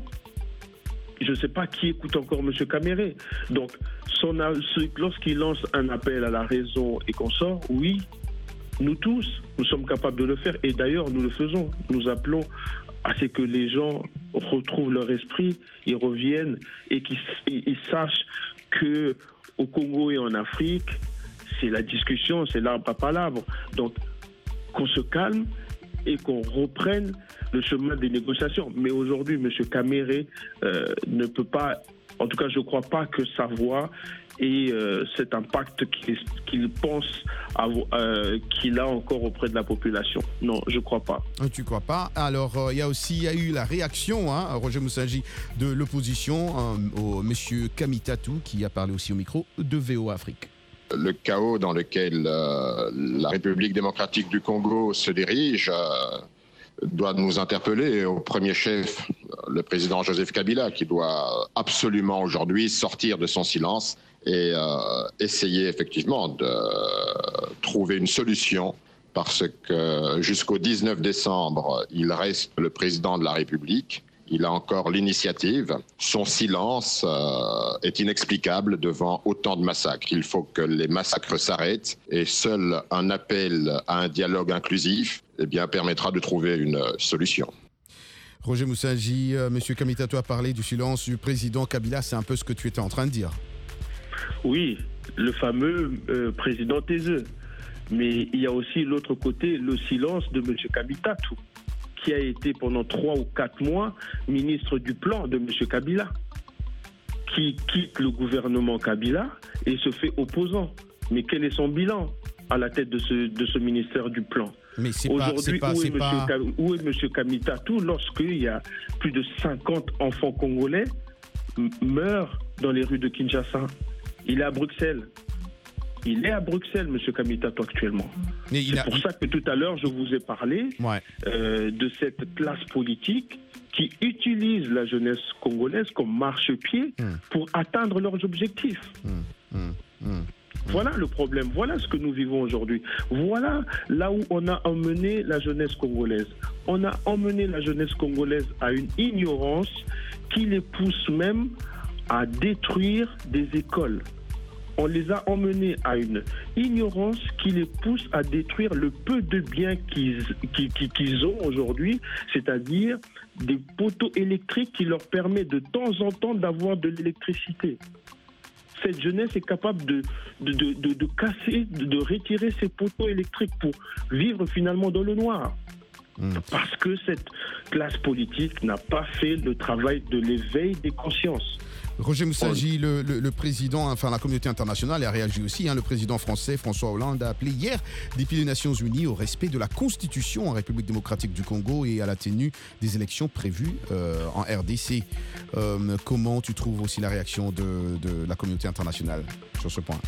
je ne sais pas qui écoute encore M. Kamere. Donc, son, lorsqu'il lance un appel à la raison et qu'on sort, oui, nous tous, nous sommes capables de le faire. Et d'ailleurs, nous le faisons. Nous appelons à ce que les gens retrouvent leur esprit, ils reviennent et qu'ils ils sachent qu'au Congo et en Afrique, c'est la discussion, c'est l'arbre à palabre. Donc, qu'on se calme et qu'on reprenne le chemin des négociations. Mais aujourd'hui, M. Kamere euh, ne peut pas, en tout cas, je ne crois pas que sa voix et euh, cet impact qu'il, qu'il pense avoir, euh, qu'il a encore auprès de la population. Non, je ne crois pas. Tu ne crois pas? Alors, il euh, y a aussi y a eu la réaction, hein, Roger Moussanji, de l'opposition, hein, au M. Kamitatou, qui a parlé aussi au micro de V O A Afrique. Le chaos dans lequel euh, la République démocratique du Congo se dirige euh, doit nous interpeller. Au premier chef, le président Joseph Kabila, qui doit absolument aujourd'hui sortir de son silence et euh, essayer effectivement de euh, trouver une solution, parce que jusqu'au dix-neuf décembre, il reste le président de la République. Il a encore l'initiative. Son silence euh, est inexplicable devant autant de massacres. Il faut que les massacres s'arrêtent et seul un appel à un dialogue inclusif eh bien, permettra de trouver une solution. Roger Moussanji, euh, M. Kamitatou a parlé du silence du président Kabila. C'est un peu ce que tu étais en train de dire. Oui, le fameux euh, président taiseux. Mais il y a aussi l'autre côté, le silence de M. Kamitatou, qui a été pendant trois ou quatre mois ministre du plan de M. Kabila, qui quitte le gouvernement Kabila et se fait opposant. Mais quel est son bilan à la tête de ce, de ce ministère du plan? Mais c'est Aujourd'hui, pas, c'est pas, où, c'est est pas... Monsieur, où est M. Kamitatou lorsqu'il y a plus de cinquante enfants congolais m- meurent dans les rues de Kinshasa? Il est à Bruxelles. Il est à Bruxelles, M. Kamitatou, actuellement. Mais C'est a... pour ça que tout à l'heure, je vous ai parlé ouais. euh, de cette classe politique qui utilise la jeunesse congolaise comme marchepied mmh. pour atteindre leurs objectifs. Mmh. Mmh. Mmh. Voilà le problème. Voilà ce que nous vivons aujourd'hui. Voilà là où on a emmené la jeunesse congolaise. On a emmené la jeunesse congolaise à une ignorance qui les pousse même à détruire des écoles. On les a emmenés à une ignorance qui les pousse à détruire le peu de biens qu'ils, qu'ils, qu'ils ont aujourd'hui, c'est-à-dire des poteaux électriques qui leur permettent de temps en temps d'avoir de l'électricité. Cette jeunesse est capable de, de, de, de, de casser, de, de retirer ces poteaux électriques pour vivre finalement dans le noir. Mmh. Parce que cette classe politique n'a pas fait le travail de l'éveil des consciences. Roger Moussanji, le, le, le président, enfin la communauté internationale a réagi aussi. Hein, le président français François Hollande a appelé hier depuis les Nations Unies au respect de la Constitution en République démocratique du Congo et à la tenue des élections prévues euh, en R D C. Euh, comment tu trouves aussi la réaction de, de la communauté internationale sur ce point?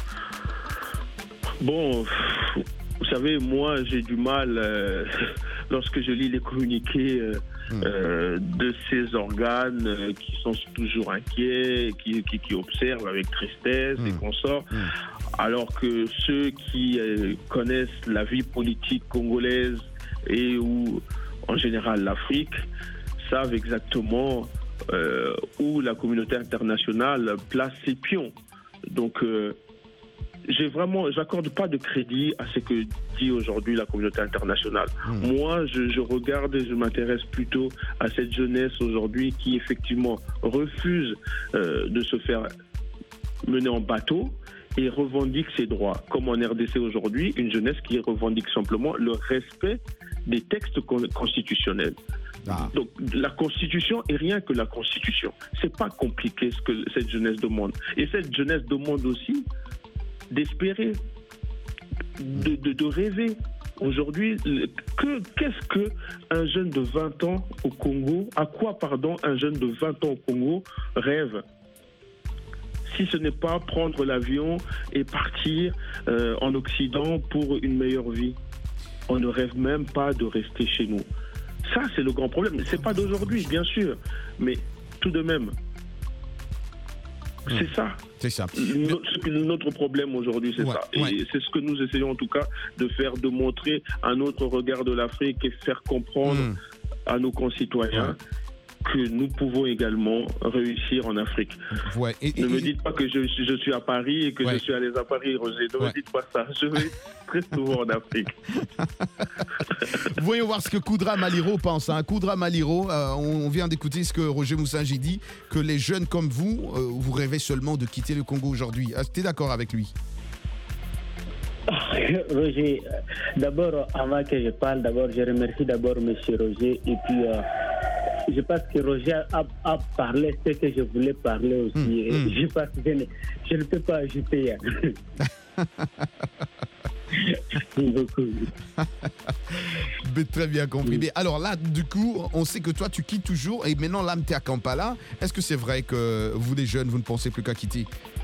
Bon, vous savez, moi j'ai du mal euh, lorsque je lis les communiqués euh, mmh. euh, de ces organes euh, qui sont toujours inquiets, qui, qui, qui observent avec tristesse mmh. et consorts, mmh. alors que ceux qui euh, connaissent la vie politique congolaise et ou en général l'Afrique savent exactement euh, où la communauté internationale place ses pions. Donc euh, J'ai vraiment, j'accorde pas de crédit à ce que dit aujourd'hui la communauté internationale. Mmh. Moi, je, je regarde et je m'intéresse plutôt à cette jeunesse aujourd'hui qui effectivement refuse euh, de se faire mener en bateau et revendique ses droits. Comme en R D C aujourd'hui, une jeunesse qui revendique simplement le respect des textes con- constitutionnels. Ah. Donc la Constitution est rien que la Constitution. C'est pas compliqué ce que cette jeunesse demande. Et cette jeunesse demande aussi d'espérer, de, de, de rêver. Aujourd'hui, que, qu'est-ce que un jeune de vingt ans au Congo, à quoi pardon un jeune de vingt ans au Congo rêve? Si ce n'est pas prendre l'avion et partir euh, en Occident pour une meilleure vie. On ne rêve même pas de rester chez nous. Ça, c'est le grand problème. C'est pas d'aujourd'hui, bien sûr, mais tout de même. C'est ça. C'est ça. Notre, notre problème aujourd'hui, c'est ouais, ça. Et ouais. c'est ce que nous essayons en tout cas de faire, de montrer un autre regard de l'Afrique et faire comprendre mmh. à nos concitoyens ouais. que nous pouvons également réussir en Afrique. Ouais. Et, et, ne me et, dites pas que je, je suis à Paris et que ouais. je suis allé à Paris, Roger. Ne ouais. me dites pas ça. Je vais très souvent en Afrique. Voyons voir ce que Koudra Maliro pense. Hein. Koudra Maliro, euh, on vient d'écouter ce que Roger Moussangi dit, que les jeunes comme vous, euh, vous rêvez seulement de quitter le Congo aujourd'hui. Est-ce que tu es d'accord avec lui? Roger, d'abord, avant que je parle, d'abord, je remercie d'abord M. Roger et puis euh, je pense que Roger a, a parlé ce que je voulais parler aussi. Mmh, mmh. Je pense que je ne, je ne peux pas ajouter. Merci beaucoup. Très bien compris. Mais alors là, du coup, on sait que toi, tu quittes toujours et maintenant, là, tu es à Kampala. Est-ce que c'est vrai que vous, les jeunes, vous ne pensez plus qu'à quitter?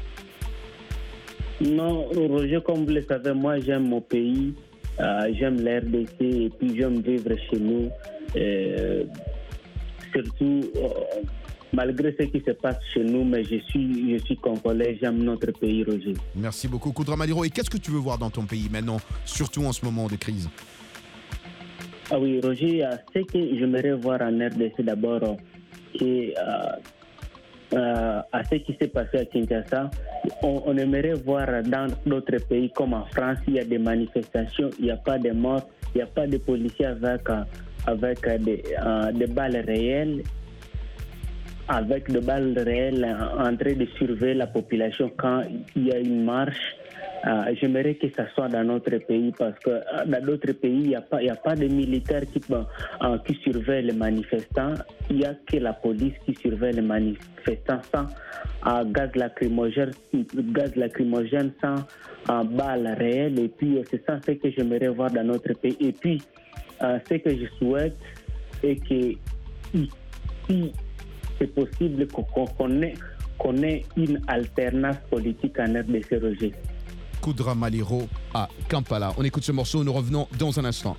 Non, Roger, comme vous le savez, moi, j'aime mon pays, euh, j'aime l'R D C et puis j'aime vivre chez nous. Euh, surtout, euh, malgré ce qui se passe chez nous, mais je suis, je suis congolais, j'aime notre pays, Roger. Merci beaucoup, Koudra Maliro. Et qu'est-ce que tu veux voir dans ton pays maintenant, surtout en ce moment de crise? Ah oui, Roger, ce que j'aimerais voir en R D C d'abord, c'est euh, euh, à ce qui s'est passé à Kinshasa, on, on aimerait voir dans d'autres pays comme en France, il y a des manifestations, il n'y a pas de morts, il n'y a pas de policiers avec, avec des, euh, des balles réelles. avec des balles réelles en train de surveiller la population quand il y a une marche. Euh, j'aimerais que ça soit dans notre pays parce que dans d'autres pays, il n'y a pas, il n'y a pas de militaires qui, euh, qui surveillent les manifestants. Il n'y a que la police qui surveille les manifestants sans euh, gaz lacrymogène, gaz lacrymogène sans euh, balles réelles. Et puis, c'est ça ce que j'aimerais voir dans notre pays. Et puis, euh, ce que je souhaite est que si c'est possible qu'on ait, qu'on ait une alternance politique en R D C, Roger. Koudra Maliro à Kampala. On écoute ce morceau, nous revenons dans un instant.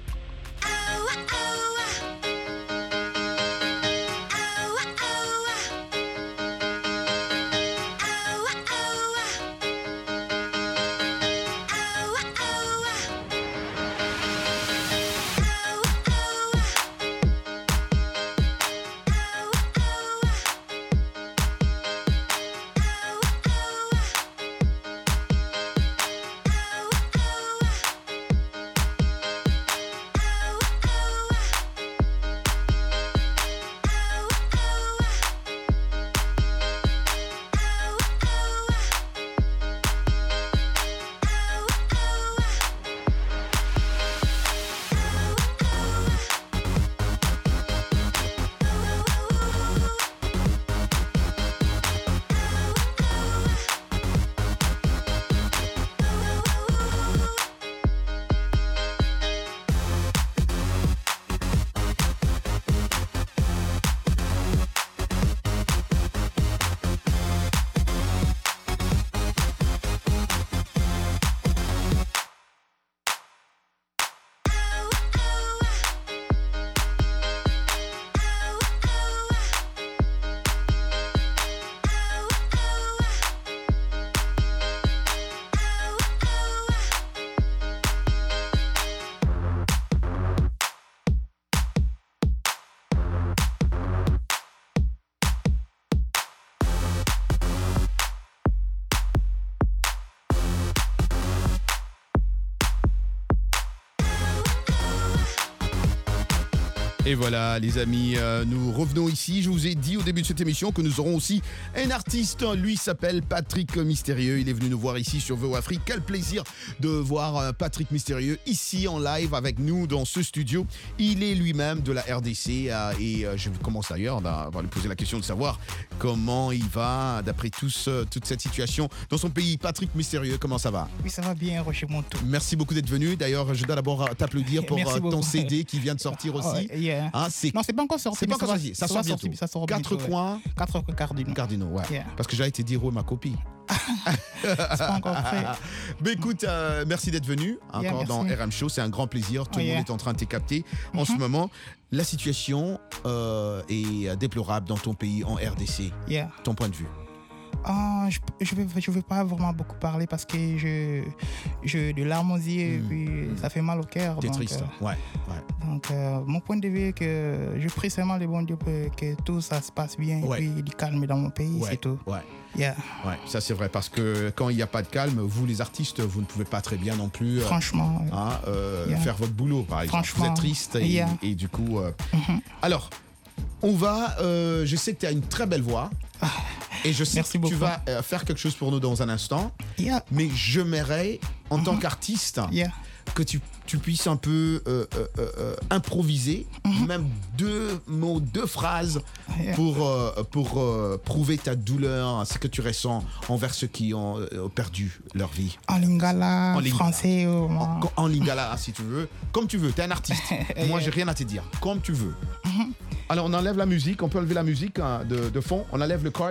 Et voilà, les amis, euh, nous revenons ici. Je vous ai dit au début de cette émission que nous aurons aussi un artiste. Lui s'appelle Patrick Mystérieux. Il est venu nous voir ici sur V O Afrique. Quel plaisir de voir euh, Patrick Mystérieux ici en live avec nous dans ce studio. Il est lui-même de la R D C euh, et euh, je commence d'ailleurs à lui poser la question de savoir comment il va d'après tous, euh, toute cette situation dans son pays. Patrick Mystérieux, comment ça va? Oui, ça va bien, Rocher Montou. Merci beaucoup d'être venu. D'ailleurs, je dois d'abord t'applaudir pour Merci euh, ton beaucoup. C D qui vient de sortir aussi. Oh, yeah. Hein, c'est... Non, c'est pas encore sorti. C'est pas mais encore ça sorti. va- Ça, ça sort va bientôt. sortir, ça sort Quatre bientôt, ouais. coins. Quatre coins cardinaux. Cardinaux, ouais. Yeah. Parce que j'ai été dire où est ma copie. C'est pas encore fait. Mais écoute, euh, merci d'être venu Yeah, encore dans merci. R M Show. C'est un grand plaisir. Tout Oh, le yeah. monde est en train de te capter en ce moment. La situation euh, est déplorable dans ton pays en R D C. Yeah. Ton point de vue. Ah, je je vais je vais pas vraiment beaucoup parler parce que je je de larmes aux yeux et puis ça fait mal au cœur. T'es donc, triste. euh, Ouais, ouais. Donc euh, mon point de vue est que je prie seulement le bon Dieu pour que tout ça se passe bien Ouais. et puis du calme dans mon pays, Ouais, c'est tout. ouais. Yeah. Ouais, ça c'est vrai parce que quand il n'y a pas de calme, vous les artistes, vous ne pouvez pas très bien non plus euh, Franchement. hein, euh, Yeah. faire votre boulot par exemple. Franchement. Vous êtes triste et, Yeah. et du coup. euh, Alors, on va. euh, je sais que tu as une très belle voix. Et je sais Merci que tu beaucoup. vas euh, faire quelque chose pour nous dans un instant. Yeah. Mais j'aimerais, en tant qu'artiste, Yeah. que tu, tu puisses un peu euh, euh, euh, euh, improviser, même deux mots, deux phrases Yeah. pour, euh, pour euh, prouver ta douleur, ce que tu ressens envers ceux qui ont euh, perdu leur vie. En lingala, En lingala. français. ou- En, en lingala, si tu veux. Comme tu veux, tu es un artiste. Moi, j'ai rien à te dire. Comme tu veux. Alors, on enlève la musique. On peut enlever la musique hein, de, de fond. On enlève le chorus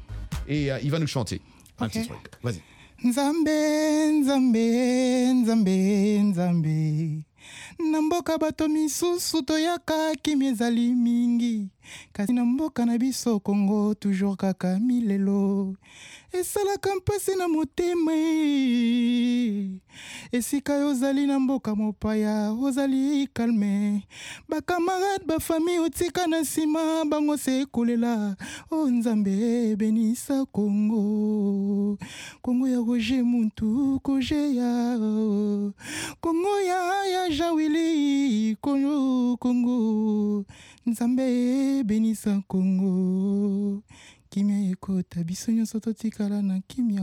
et euh, il va nous chanter un Ok. petit truc. Vas-y. Nzambe, Nzambe, Nzambe, Nzambe. Na mboka bato misusu toyakaki ezali mingi kasi na mboka na biso Kongo toujours kaka milelo esalaka mpasi na motema esika yo ozali na mboka mopaya ozali kalme bakamarade bafamille otika na nsima bango se ekolela o Nzambe benisa Kongo Kongo ya Roger Muntu koje ya Kongo ya ya Jawili Kongo Kongo Nzambe benisa Kongo kimia ekota biso nyonso totikala na kimia.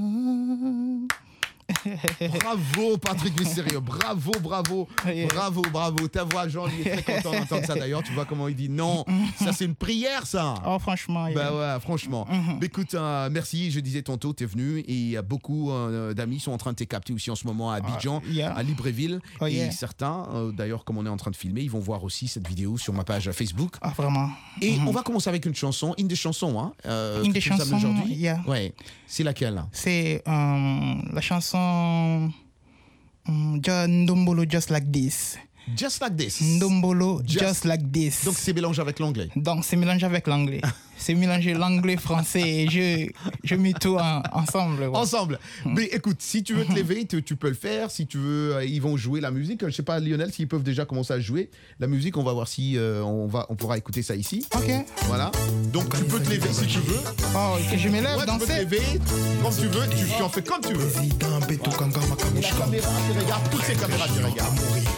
Bravo Patrick Mystérieux, bravo, bravo, bravo, bravo. Ta voix, Jean, il est très content d'entendre ça d'ailleurs. Tu vois comment il dit non, ça c'est une prière ça. Oh franchement. Bah ouais, franchement. Mais écoute, euh, merci, je disais tantôt, tu es venu et euh, beaucoup euh, d'amis sont en train de te capter aussi en ce moment à Abidjan, Ah, yeah. à Libreville. Oh, et yeah. certains, euh, d'ailleurs, comme on est en train de filmer, ils vont voir aussi cette vidéo sur ma page Facebook. Ah vraiment. Et on va commencer avec une chanson, une des chansons, hein, euh, Une que des tu nous amènes chansons, aujourd'hui. yeah. Ouais, c'est laquelle? C'est euh, la chanson um, John Ndombolo Just Like This. Just Like This. Ndombolo Just, Just Like This. Donc c'est mélangé avec l'anglais. Donc c'est mélangé avec l'anglais. C'est mélangé l'anglais, français et je, je mets tout en- ensemble. ouais. Ensemble. Mais écoute, si tu veux te lever, tu, tu peux le faire. Si tu veux, euh, ils vont jouer la musique. Je sais pas, Lionel, s'ils peuvent déjà commencer à jouer la musique. On va voir si euh, on, va, on pourra écouter ça ici. Ok. Voilà. Donc tu peux te lever si tu veux. Oh, que je me lève, Ouais, tu peux te danser. lever comme tu veux. Tu, tu en fais comme tu veux. Et la caméra, tu regardes. Toutes ces caméras, tu regardes.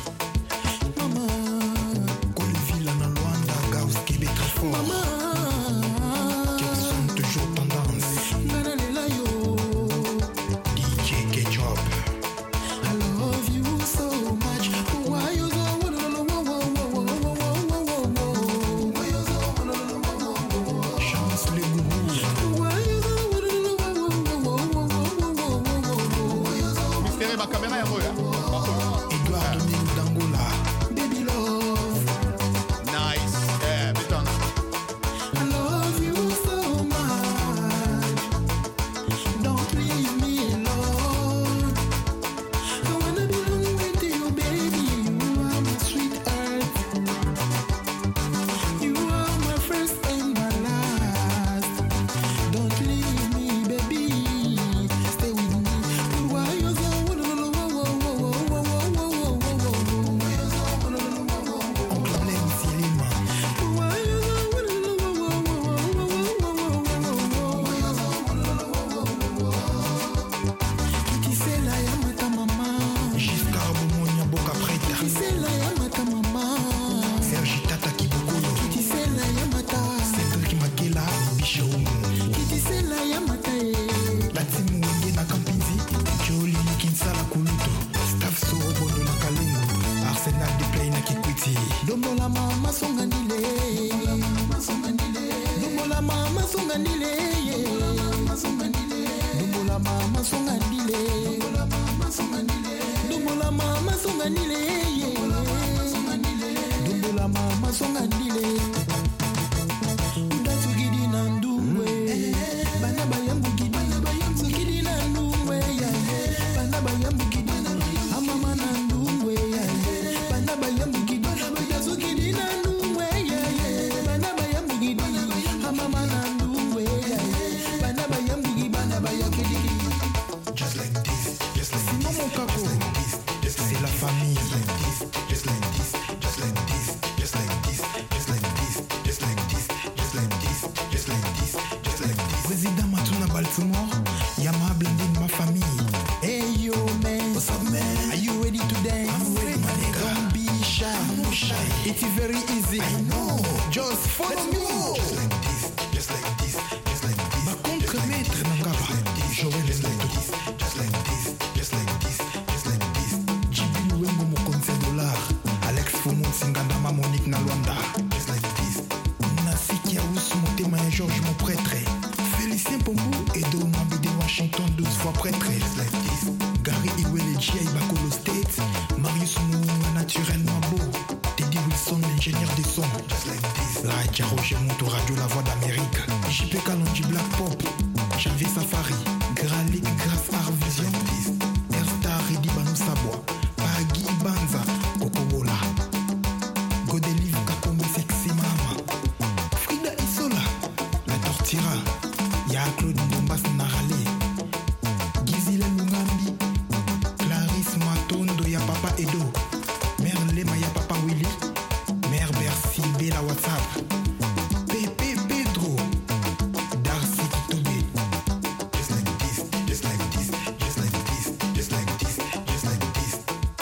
Mystérieux, ma caméra est en là. Nice. Yeah, bétonne. mama songandile Dombola mama songandile Dombola mama songandile Dombola mama songandile Udansu gidi nandungwe Bana bayambu gidi Sukidi nandungwe Bana bayambu gidi Amama nandungwe Bana bayambu gidi Udansu gidi nandungwe Bana bayambu gidi Amama nandungwe Bana bayambu gidi Bana bayambu gidi Just like this, just like this, just like this, just like c'est la famille. Just like this, just like this, just like this, just like this, just like this, just like this, just like this, just like this. Président Matuna Baltimore, Yama blending ma famille. Hey yo man, what's up man? Are you ready to dance? I'm ready, my nigga. Don't be shy, I'm not shy. It's very easy. I know. Just follow me. Just like this, just like this, just like this. Ma contre maître Nangaba, Joël Lendo. Just like this, just like this, just like this. Jibi Luengo mo conseil dollar. Alex Fomon Singandama Monique Nalwanda. Just like this. Nasiki Aous Motema et Georges mon prêtre. Félicien Pombo et Doma B D Washington douze fois prêtre. Just like this. Gary Iwele G I Bakolo State. Marius Mouma naturellement beau. Teddy Wilson l'ingénieur des sons. Just like this. La Roger Monto Radio La Voix d'Amérique. J P Kalonji Black Pop. Javier Safari. Gralik Grâce Art Vision. Erstar Ridi Banou Sabois. Pagui Banza. Kokobola. Godelive Kakombe Sexy Mama. Frida Isola. La Tortira. Ya Claude Ndombas Narale. Gizile Lungambi. Clarisse Matondo Ya Papa Edo. Mère Lema Ya Papa Willy. Mère Bercy Bella WhatsApp. Pepe Pedro. Darcy Toubé. Just like this, just like this, just like this, just like this, just like this.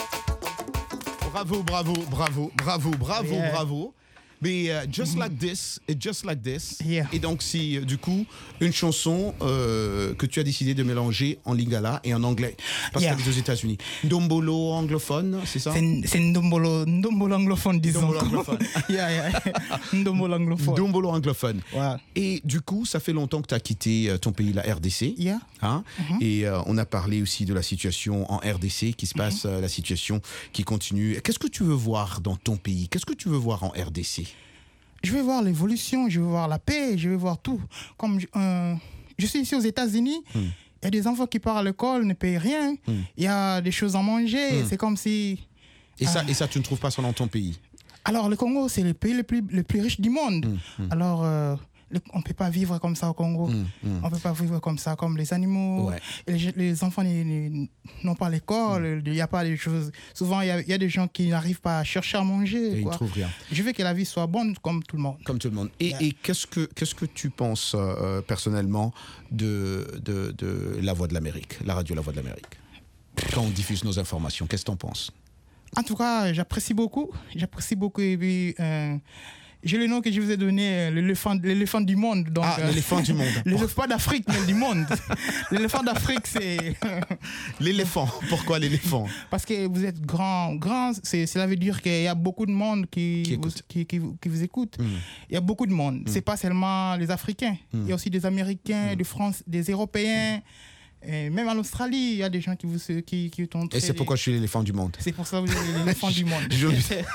Bravo, bravo, bravo, bravo, bravo, Yeah. bravo. Mais euh, just like this, et just like this. Yeah. Et donc, c'est euh, du coup une chanson euh, que tu as décidé de mélanger en lingala et en anglais. Parce Yeah. que tu es aux États-Unis. Ndombolo anglophone, c'est ça? C'est c'est Ndombolo, Ndombolo anglophone, disons. Ndombolo anglophone. yeah, yeah. Ndombolo anglophone. Ndombolo anglophone. Ouais. Et du coup, ça fait longtemps que tu as quitté euh, ton pays, la R D C. Yeah. Hein? Mhm. Et euh, on a parlé aussi de la situation en R D C qui se passe, euh, la situation qui continue. Qu'est-ce que tu veux voir dans ton pays? Qu'est-ce que tu veux voir en R D C? Je vais voir l'évolution, je vais voir la paix, je vais voir tout. Comme je, euh, je suis ici aux États-Unis, il Mm. y a des enfants qui partent à l'école, ne payent rien. Il Mm. y a des choses à manger. Mm. C'est comme si. Et ça, Ah. et ça, tu ne trouves pas ça dans ton pays? Alors, le Congo, c'est le pays le plus, le plus riche du monde. Mm. Alors, euh, le- on ne peut pas vivre comme ça au Congo. Mm. Mm. On ne peut pas vivre comme ça, comme les animaux. Ouais. Et les, les enfants n'est- n'est- n'ont pas l'école, il n'y a pas des choses. Souvent, il y a, il y a des gens qui n'arrivent pas à chercher à manger. Et ils ne quoi. trouvent rien. Je veux que la vie soit bonne comme tout le monde. Comme tout le monde. Et, Yeah. et qu'est-ce que qu'est-ce que tu penses euh, personnellement de, de, de La Voix de l'Amérique, la radio La Voix de l'Amérique? Quand on diffuse nos informations, qu'est-ce que tu en penses? En tout cas, j'apprécie beaucoup. J'apprécie beaucoup. Et puis, euh, j'ai le nom que je vous ai donné, euh, l'éléphant, l'éléphant du monde. Donc, Ah, euh, l'éléphant du monde. L'éléphant d'Afrique, mais du monde. L'éléphant d'Afrique, c'est. L'éléphant. Pourquoi l'éléphant? Parce que vous êtes grand, grand, c'est, cela veut dire qu'il y a beaucoup de monde qui, Qui vous, écoute. qui, qui vous- qui vous écoute. Mm. Il y a beaucoup de monde. C'est pas seulement les Africains. Mm. Il y a aussi des Américains, des France, des Européens. Et même en Australie, il y a des gens qui vous qui, qui ont Et c'est pourquoi je suis l'éléphant du monde. C'est pour ça que vous êtes l'éléphant du monde. Je-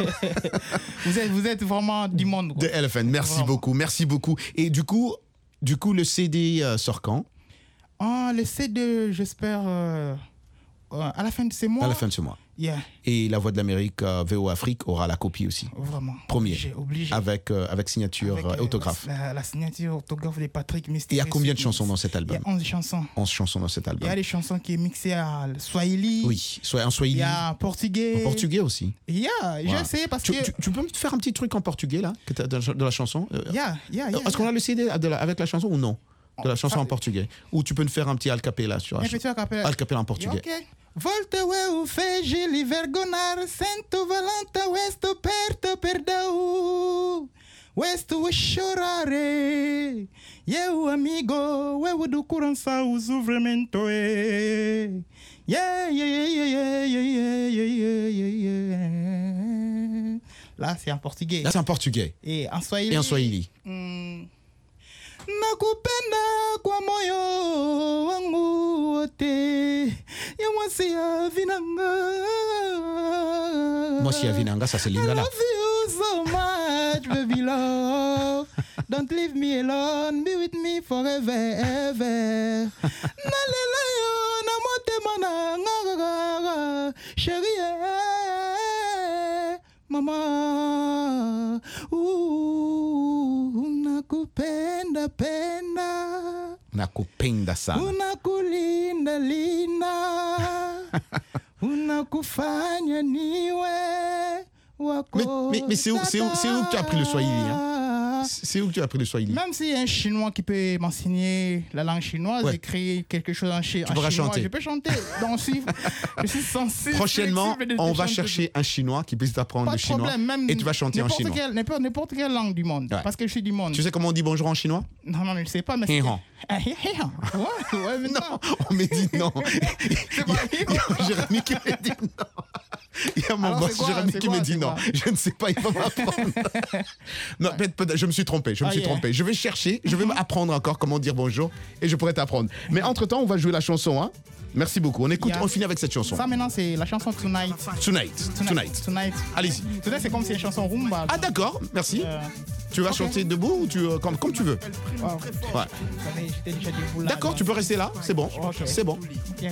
vous, êtes, vous êtes vraiment du monde. quoi. The Elephant. Merci Vraiment. beaucoup, merci beaucoup. Et du coup, du coup, le C D euh, sort quand? Ah, le C D, j'espère, euh, euh, à la fin de ce mois. À la fin de ce mois. Yeah, Et La Voix de l'Amérique, euh, V O Afrique, aura la copie aussi. vraiment. Premier. Obligé, obligé. Avec, euh, avec signature Avec, euh, euh, autographe. La, la signature autographe de Patrick Et Mystique. il y a combien de chansons dans cet Il y album? a onze chansons. onze chansons dans cet Il album. y a des chansons qui sont mixées à Swahili. Oui, soit en Il swahili. y a en portugais. En portugais aussi. Il y a, j'ai Ouais. essayé parce tu, que. tu, tu peux me faire un petit truc en portugais là, que t'as de, de la chanson? Euh, Il y a, il y a, il y a. Est-ce qu'on a le C D de la- avec la chanson ou non? De la chanson Ah, en portugais. Ou tu peux nous faire un petit alcapella sur la Un petit chanson. acapella. Alcapella en portugais. Ok. Volta eu fegi li vergonar, sento valanta, westo perto perdão. Westo o chorare, eu amigo, eu do coração o sofrimento é. Yeah, yeah, yeah, yeah, yeah, yeah, yeah, yeah, yeah. Là, c'est en portugais. Là, c'est en portugais. Et en swahili. Et en swahili. Hmm. Nakupenda kwa moyo wangu Dangote. Moi, c'est Avinanga. Moi, c'est Avinanga, ça c'est Lingala. I love you so much, baby love. Don't leave me alone, be with me forever, ever. Nalela yo, na motema na ngara, chérie, mama. Ooh, nakupenda penda. Nakupenda sana. Unakulinda linda. Unakufanya niwe wako. Mais, mais, mais c'est, où, c'est, où, c'est où que tu as appris le Swahili hein? C'est où que tu as appris le Swahili? Même s'il y a un Chinois qui peut m'enseigner la langue chinoise, ouais. écrire quelque chose en, chi- tu en chinois, chanter. je peux chanter. Donc, si, je suis sensible. Prochainement, on va chercher un Chinois qui puisse t'apprendre Pas le de chinois problème, même et tu vas chanter en chinois. Quelle, n'importe, n'importe quelle langue du monde, ouais. Parce que je suis du monde. Tu sais comment on dit bonjour en chinois? Non, non, je ne sais pas, mais c'est... Ouais, ouais, mais non. non. On m'a dit non. C'est pas il y a Jérémy qui m'a dit non. Il y a mon Alors, boss Jérémy qui m'a dit non. Je ne sais pas, il va m'apprendre. Non, ouais. peut-être, je me suis trompé, je me ah, suis yeah. trompé. Je vais chercher, je vais apprendre encore comment dire bonjour et je pourrai t'apprendre. Mais entre-temps, on va jouer la chanson, hein. Merci beaucoup. On écoute, yeah. on finit avec cette chanson. Ça maintenant, c'est la chanson Tonight. Tonight. Tonight. Tonight. Tonight. Allez-y. Tonight, c'est comme si c'est une chanson rumba. Ah d'accord, merci. Euh... Tu vas okay. chanter debout ou tu, euh, comme, comme tu veux. Wow. Ouais. D'accord, tu peux rester là, c'est bon. Okay. C'est bon. Okay.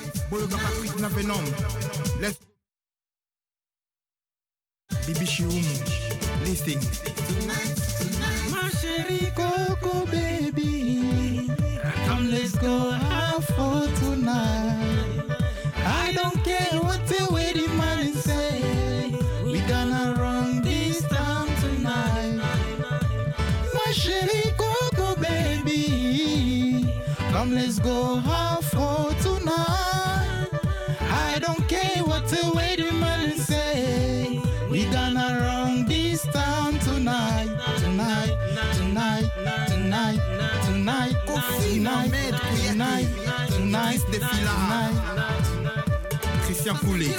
Bibi Chiumu, listen. Ma chérie Coco baby, come let's go have fun tonight. I don't care what the wedding man say, we gonna run this town tonight. Ma chérie Coco baby, come let's go have fun tonight. I don't care what the wedding man say. We gonna run this town tonight, tonight, tonight, tonight, tonight, tonight, tonight, tonight, tonight. Christian Koulé.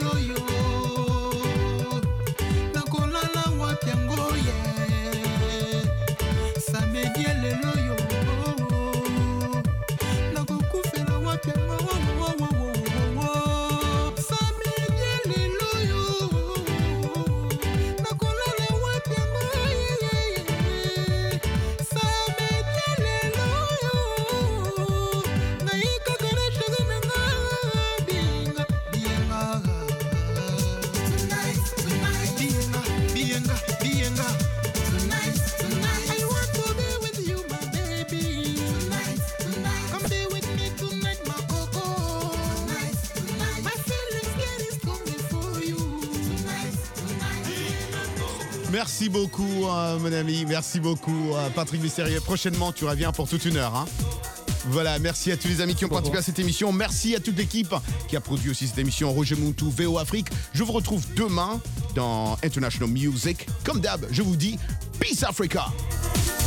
Merci beaucoup, euh, mon ami. Merci beaucoup, euh, Patrick Mystérieux. Prochainement, tu reviens pour toute une heure. Hein. Voilà, merci à tous les amis qui ont participé à cette émission. Merci à toute l'équipe qui a produit aussi cette émission. Roger Muntu, V O Afrique. Je vous retrouve demain dans International Music. Comme d'hab, je vous dis Peace Africa.